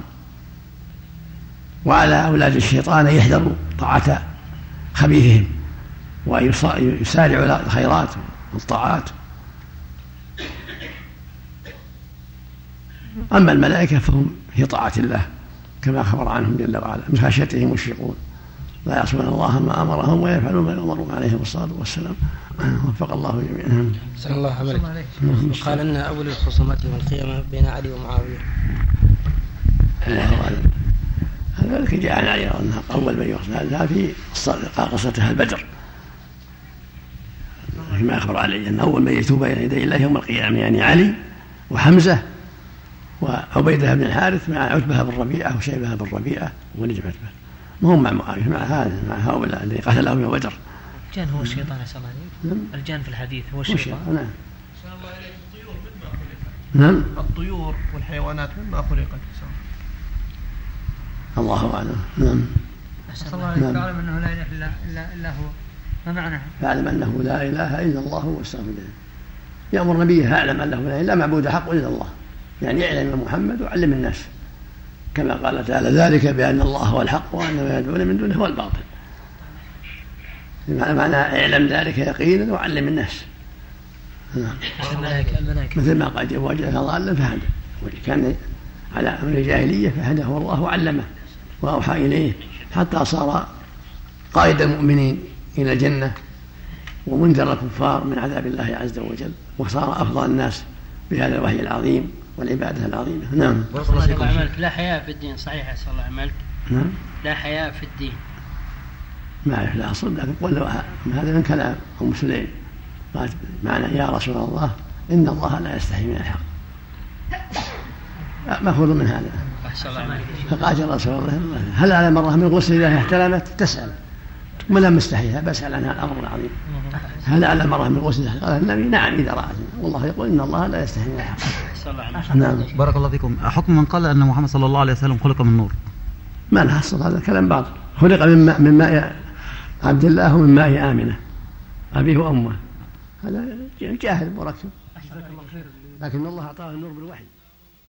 S2: وعلى أولاد الشيطان يحذروا طاعة خبيثهم ويسارعوا الخيرات والطاعات. أما الملائكة فهم في طاعة الله كما خبر عنهم جل وعلا: من خشيته مشفقون، لا يعصون الله ما أمرهم ويفعلون ما يؤمرون، عليهم الصلاة والسلام. وفق الله جميعا.
S12: صلى الله عليه وسلم. قال أن أول الخصومات يوم القيامة بين علي ومعاوية.
S2: الله أعلم. هذا جاء عن علي أنها أول من يخصم هذا في قصتها البدر، فيما أخبر علي أن أول من يتوب بين يدي الله يوم القيامة يعني علي وحمزة وعبيدة بن الحارث مع عتبة بن ربيعة وشيبة بن ربيعة ولد عتبة، ما هم مع معاوية، مع هذا مع هؤلاء الذي قتلهم يوم بدر.
S4: الجان هو الشيطان يا صلى الله عليه. الجان في الحديث هو الشيطان.
S2: نعم.
S13: الطيور مما خلقت.
S2: نعم.
S13: الطيور والحيوانات مما خلقت.
S2: الله أعلم. نعم.
S7: صلى الله عليه وسلم أنه لا إله إلا إلا إلا هو. ما معناها؟
S2: فاعلم أنه لا إله إلا الله واستغفر له. يأمر نبيه: فاعلم أنه لا إله معبود حق إلا الله، يعني اعلم محمد وعلم الناس، كما قال تعالى: ذلك بأن الله هو الحق وأن ما يدعون من دونه هو الباطل. معنى اعلم ذلك يقينا وعلم الناس. مثل ما قال: وجدك ضالا فهدى، وكان على أمر الجاهلية فهداه الله وعلمه وأوحى إليه حتى صار قائد المؤمنين إلى الجنة ومنذر الكفار من عذاب الله عز وجل، وصار أفضل الناس بهذا الوحي العظيم والعبادة العظيمة. نعم.
S6: لا حياء في الدين، صحيح صلى الله عليه وسلم.
S2: نعم.
S6: لا حياء في الدين.
S2: ما أعرف لا أصل، لكن قل هذا من كلام أم سليم، قالت معنى: يا رسول الله إن الله لا يستحي من الحق، مأخوذ من هذا. فقال: يا رسول الله هل على مرة من غسل الله احتلمت؟ تسأل ما لم مستحيها بسأل عنها الأمر العظيم. هل على مرة من غسل؟ قال النبي: نعم إذا رأت. والله يقول إن الله لا يستحي من الحق.
S14: نعم. بارك الله فيكم. حكم من قال أن محمد صلى الله عليه وسلم خلق من نور؟
S2: ما نحصل هذا الكلام باطل. خلق من ماء, من ماء عبد الله ومن ماء آمنة أبيه وأمه، هذا جاهل مركب، لكن الله أعطاه النور بالوحي.